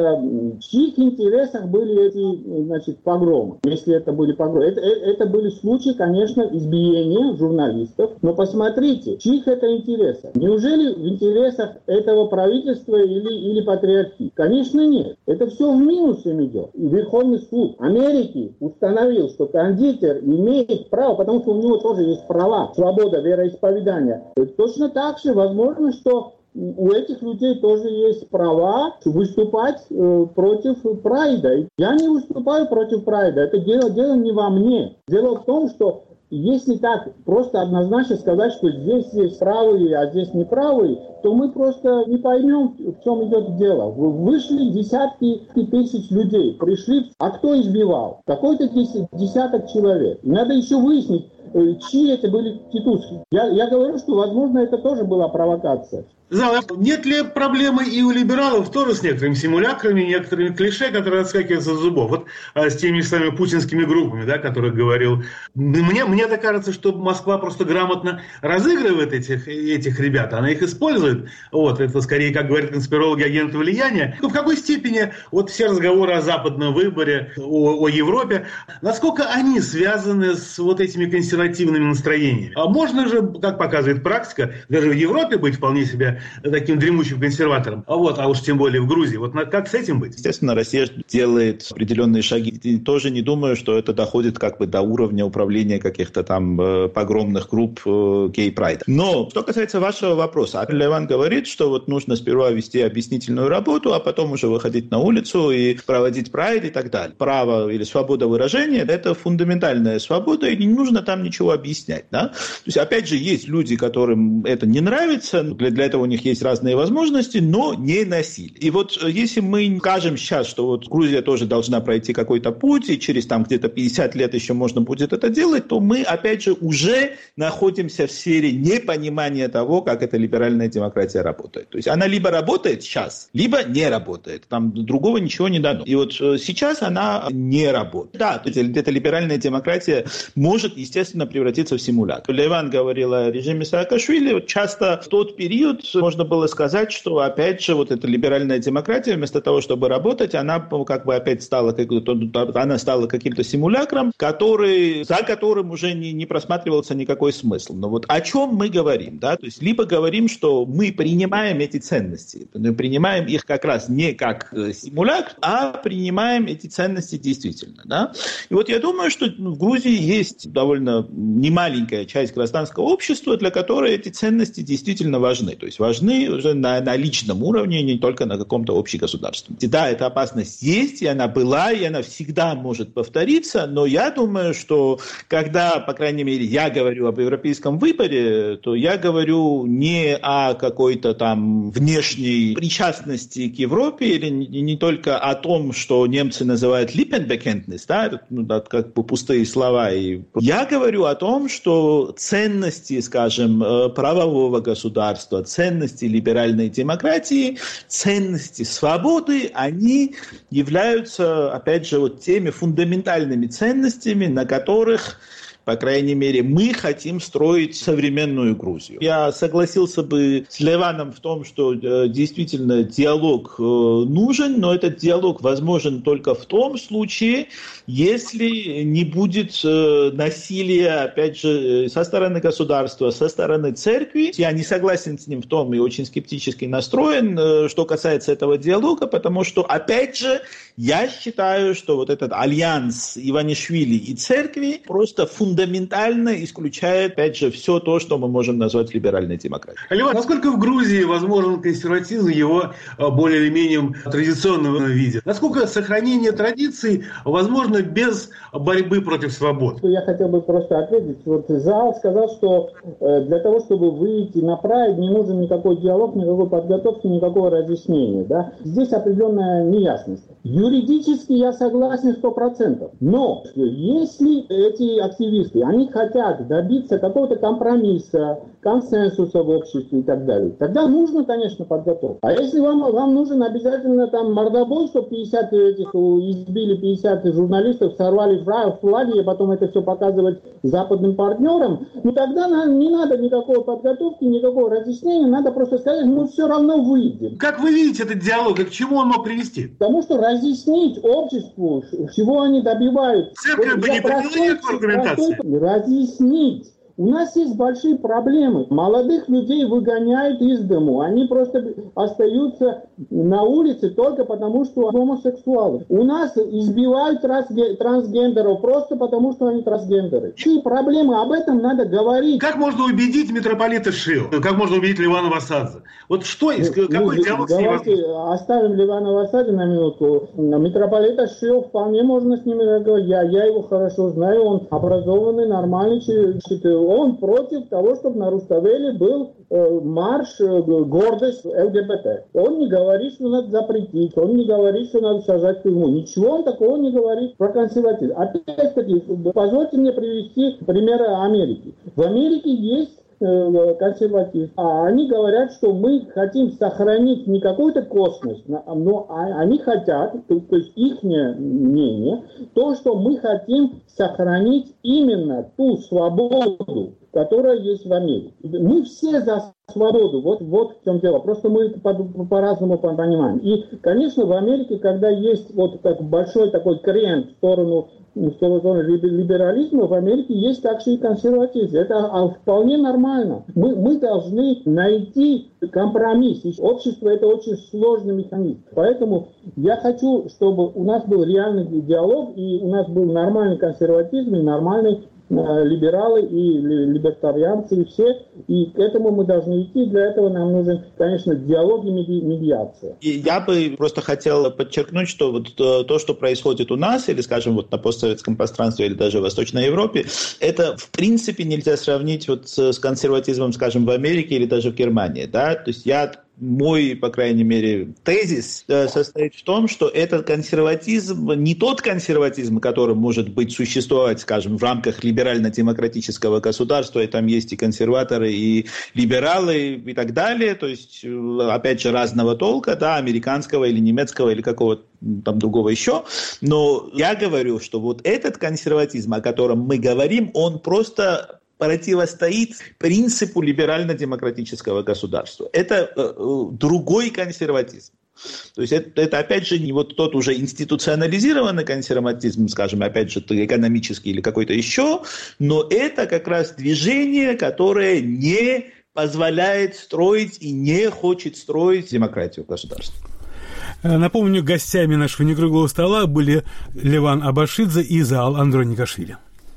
в чьих интересах были эти, погромы. Если это были погромы. Это были случаи, конечно, избиения журналистов. Но посмотрите, в чьих это интересах? Неужели в интересах этого правительства или патриархии? Конечно, нет. Это все в минус им идет. И Верховный суд Америки установил, что кондитер имеет право, потому что у него тоже есть права, свобода вероисповедания, вероисповедания. Точно так же возможно, что у этих людей тоже есть права выступать против прайда. Я не выступаю против прайда. Это дело не во мне. Дело в том, что если так просто однозначно сказать, что здесь есть правые, а здесь неправые, то мы просто не поймем, в чем идет дело. Вышли десятки тысяч людей, пришли, а кто избивал? Какой-то десяток человек. И надо еще выяснить, чьи это были тетушки. Я говорю, что, возможно, это тоже была провокация. Нет ли проблемы и у либералов тоже с некоторыми симулякрами, некоторыми клише, которые отскакивают со зубов? Вот с теми самыми путинскими группами, да, о которых говорил. Мне так кажется, что Москва просто грамотно разыгрывает этих ребят, она их использует. Вот, это скорее, как говорят конспирологи, агенты влияния. В какой степени вот все разговоры о западном выборе, о Европе, насколько они связаны с вот этими консервативными настроениями? А можно же, как показывает практика, даже в Европе быть вполне себе таким дремучим консерватором, а уж тем более в Грузии. Вот как с этим быть? Естественно, Россия делает определенные шаги. И тоже не думаю, что это доходит как бы до уровня управления каких-то там погромных групп гей-прайда. Но, что касается вашего вопроса, Леван говорит, что вот нужно сперва вести объяснительную работу, а потом уже выходить на улицу и проводить прайд и так далее. Право или свобода выражения – это фундаментальная свобода, и не нужно там ничего объяснять. Да? То есть, опять же, есть люди, которым это не нравится, для этого у них есть разные возможности, но не насилие. И вот если мы скажем сейчас, что вот Грузия тоже должна пройти какой-то путь, и через там где-то 50 лет еще можно будет это делать, то мы, опять же, уже находимся в сфере непонимания того, как эта либеральная демократия работает. То есть она либо работает сейчас, либо не работает. Там другого ничего не дано. И вот сейчас она не работает. Да, то есть эта либеральная демократия может, естественно, превратиться в симулятор. Леван говорил о режиме Саакашвили. Вот часто в тот период можно было сказать, что, опять же, вот эта либеральная демократия, вместо того, чтобы работать, она как бы опять стала каким-то симулякром, за которым уже не просматривался никакой смысл. Но вот о чем мы говорим? Да? То есть либо говорим, что мы принимаем эти ценности, мы принимаем их как раз не как симулякр, а принимаем эти ценности действительно. Да? И вот я думаю, что в Грузии есть довольно немаленькая часть гражданского общества, для которой эти ценности действительно важны. То есть важны уже на личном уровне, не только на каком-то общегосударственном. Да, эта опасность есть, и она была, и она всегда может повториться, но я думаю, что когда, по крайней мере, я говорю об европейском выборе, то я говорю не о какой-то там внешней причастности к Европе, или не только о том, что немцы называют Lippenbekenntnis, да, это как бы пустые слова. Я говорю о том, что ценности, скажем, правового государства, ценности либеральной демократии, ценности свободы, они являются, опять же, вот теми фундаментальными ценностями, на которых, по крайней мере, мы хотим строить современную Грузию. Я согласился бы с Леваном в том, что действительно диалог нужен, но этот диалог возможен только в том случае, если не будет насилия, опять же, со стороны государства, со стороны церкви. Я не согласен с ним в том и очень скептически настроен, что касается этого диалога, потому что, опять же, я считаю, что вот этот альянс Иванишвили и церкви просто фундаментально исключает, опять же, все то, что мы можем назвать либеральной демократией. Леван, насколько в Грузии возможен консерватизм в его более или менее традиционном виде? Насколько сохранение традиций возможно без борьбы против свобод? Я хотел бы просто ответить. Вот Зал сказал, что для того, чтобы выйти на прайд, не нужен никакой диалог, никакой подготовки, никакого разъяснения. Да? Здесь определенная неясность. Юридически я согласен 100%. Но если эти активисты, они хотят добиться какого-то компромисса, консенсуса в обществе и так далее, тогда нужно, конечно, подготовка. А если вам нужен обязательно там мордобой, чтобы 50 этих избили 50 журналистов, сорвали флаги, и потом это все показывать западным партнерам, ну тогда не надо никакой подготовки, никакого разъяснения, надо просто сказать, ну все равно выйдем. Как вы видите этот диалог, и к чему он мог привести? Потому что разъяснить обществу, чего они добиваются. Церковь бы не приняла эту аргументацию. Разъяснить У нас есть большие проблемы. Молодых людей выгоняют из дому. Они просто остаются на улице только потому, что гомосексуалы. У нас избивают трансгендеров просто потому, что они трансгендеры. Какие проблемы? Об этом надо говорить. Как можно убедить митрополита Шио? Как можно убедить Левана Васадзе? Вот что, какой диалог с ним? Давайте оставим Левана Васадзе на минутку. Митрополита Шио вполне можно с ним говорить. Я его хорошо знаю, он образованный, нормальный человек. Он против того, чтобы на Руставели был марш гордость ЛГБТ. Он не говорит, что надо запретить, он не говорит, что надо сажать в тюрьму. Ничего он такого не говорит про консерватизм. Опять-таки, позвольте мне привести примеры Америки. В Америке есть консерватизм. А они говорят, что мы хотим сохранить не какую-то космос, но они хотят, то есть их мнение, то, что мы хотим сохранить именно ту свободу, которая есть в Америке. Мы все за свободу. Вот в чем дело. Просто мы это по-разному понимаем. И, конечно, в Америке, когда есть вот так большой такой крен в сторону либерализма, в Америке есть также и консерватизм. Это вполне нормально. Мы должны найти компромисс. Общество – это очень сложный механизм. Поэтому я хочу, чтобы у нас был реальный диалог, и у нас был нормальный консерватизм, и нормальный либералы и либертарианцы, и все. И к этому мы должны идти. Для этого нам нужен, конечно, диалог и медиация. И я бы просто хотел подчеркнуть, что вот то, что происходит у нас, или, скажем, вот на постсоветском пространстве, или даже в Восточной Европе, это, в принципе, нельзя сравнить вот с консерватизмом, скажем, в Америке или даже в Германии. Да? То есть мой, по крайней мере, тезис состоит в том, что этот консерватизм, не тот консерватизм, который может быть существовать, скажем, в рамках либерально-демократического государства, и там есть и консерваторы, и либералы, и так далее, то есть, опять же, разного толка, да, американского или немецкого, или какого-то там другого еще, но я говорю, что вот этот консерватизм, о котором мы говорим, он просто противостоит принципу либерально-демократического государства. Это другой консерватизм. То есть это опять же не вот тот уже институционализированный консерватизм, скажем, опять же, экономический или какой-то еще, но это как раз движение, которое не позволяет строить и не хочет строить демократию в государстве. Напомню, гостями нашего некруглого стола были Леван Абашидзе и Заал Андроникашвили.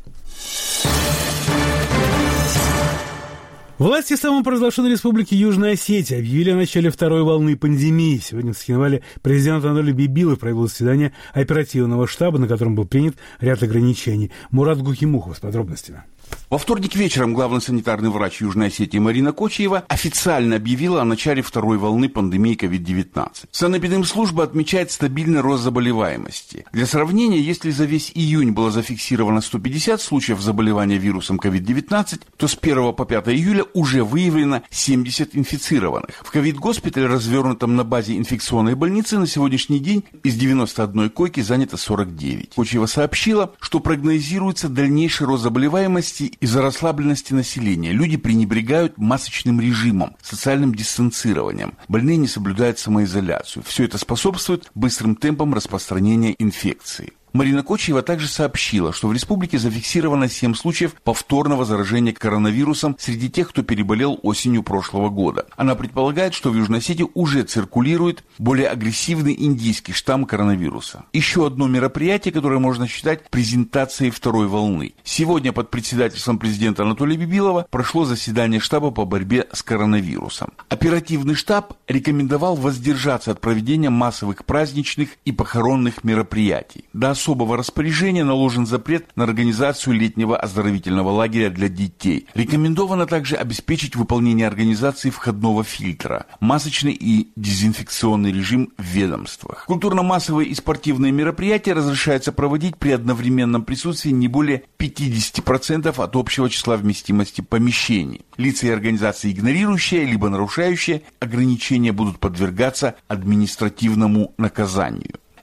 Власти самопровозглашенной республики Южная Осетия объявили о начале второй волны пандемии. Сегодня в Схинвале президент Анатолий Бибилов провел заседание оперативного штаба, на котором был принят ряд ограничений. Мурат Гухимухов с подробностями. Во вторник вечером главный санитарный врач Южной Осетии Марина Кочиева официально объявила о начале второй волны пандемии COVID-19. Санэпидемслужба отмечает стабильный рост заболеваемости. Для сравнения, если за весь июнь было зафиксировано 150 случаев заболевания вирусом COVID-19, то с 1 по 5 июля уже выявлено 70 инфицированных. В ковид-госпитале, развернутом на базе инфекционной больницы, на сегодняшний день из 91 койки занято 49. Кочиева сообщила, что прогнозируется дальнейший рост заболеваемости из-за расслабленности населения. Люди пренебрегают масочным режимом, социальным дистанцированием. Больные не соблюдают самоизоляцию. Все это способствует быстрым темпам распространения инфекции. Марина Кочиева также сообщила, что в республике зафиксировано 7 случаев повторного заражения коронавирусом среди тех, кто переболел осенью прошлого года. Она предполагает, что в Южной Осетии уже циркулирует более агрессивный индийский штамм коронавируса. Еще одно мероприятие, которое можно считать презентацией второй волны. Сегодня под председательством президента Анатолия Бибилова прошло заседание штаба по борьбе с коронавирусом. Оперативный штаб рекомендовал воздержаться от проведения массовых праздничных и похоронных мероприятий. До особого распоряжения наложен запрет на организацию летнего оздоровительного лагеря для детей. Рекомендовано также обеспечить выполнение организации входного фильтра, масочный и дезинфекционный режим в ведомствах. Культурно-массовые и спортивные мероприятия разрешается проводить при одновременном присутствии не более 50% от общего числа вместимости помещений. Лица и организации, игнорирующие либо нарушающие ограничения, будут подвергаться административному наказанию.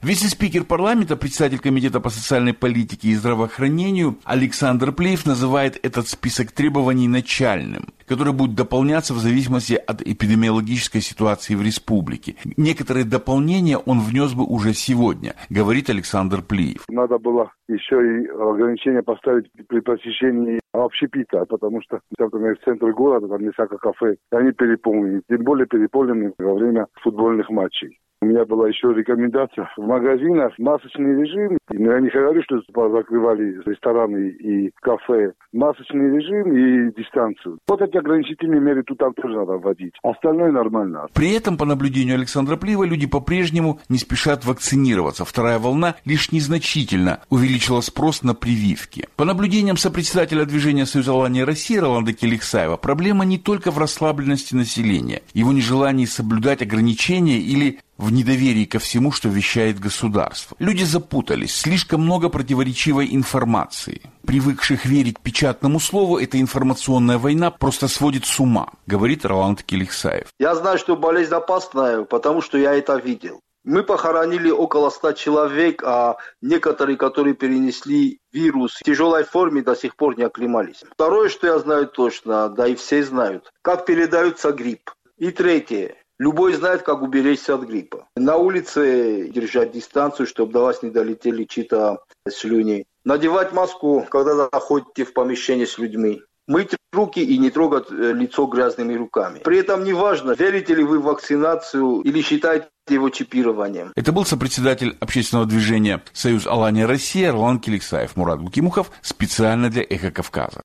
Вице-спикер парламента, председатель Комитета по социальной политике и здравоохранению Александр Плеев называет этот список требований начальным, который будет дополняться в зависимости от эпидемиологической ситуации в республике. Некоторые дополнения он внес бы уже сегодня, говорит Александр Плеев. Надо было еще и ограничения поставить при посещении общепита, потому что, например, в центре города, там несколько кафе, они переполнены, тем более переполнены во время футбольных матчей. У меня была еще рекомендация в магазинах масочный режим. Я не говорю, что закрывали рестораны и кафе. Масочный режим и дистанцию. Вот эти ограничительные меры тут там тоже надо вводить. Остальное нормально. При этом, по наблюдению Александра Плеева, люди по-прежнему не спешат вакцинироваться. Вторая волна лишь незначительно увеличила спрос на прививки. По наблюдениям сопредседателя движения «Союз Алания России» Роланда Келихсаева, проблема не только в расслабленности населения, его нежелании соблюдать ограничения или в недоверии ко всему, что вещает государство. Люди запутались, слишком много противоречивой информации. Привыкших верить печатному слову, эта информационная война просто сводит с ума, говорит Роланд Келихсаев. Я знаю, что болезнь опасная, потому что я это видел. Мы похоронили около 100 человек, а некоторые, которые перенесли вирус в тяжелой форме, до сих пор не оклемались. Второе, что я знаю точно, да и все знают, как передается грипп. И третье. Любой знает, как уберечься от гриппа. На улице держать дистанцию, чтобы до вас не долетели чьи-то слюни. Надевать маску, когда заходите в помещение с людьми. Мыть руки и не трогать лицо грязными руками. При этом не важно, верите ли вы в вакцинацию или считаете его чипированием. Это был сопредседатель общественного движения «Союз Алания России» Роланд Келихсаев. Мурат Гукимухов специально для «Эхо Кавказа».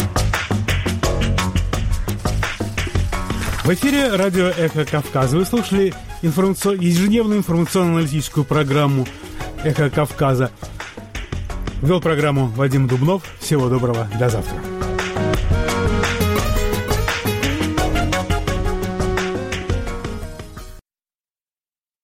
В эфире радио «Эхо Кавказа». Вы слушали ежедневную информационно-аналитическую программу «Эхо Кавказа». Вел программу Вадим Дубнов. Всего доброго. До завтра.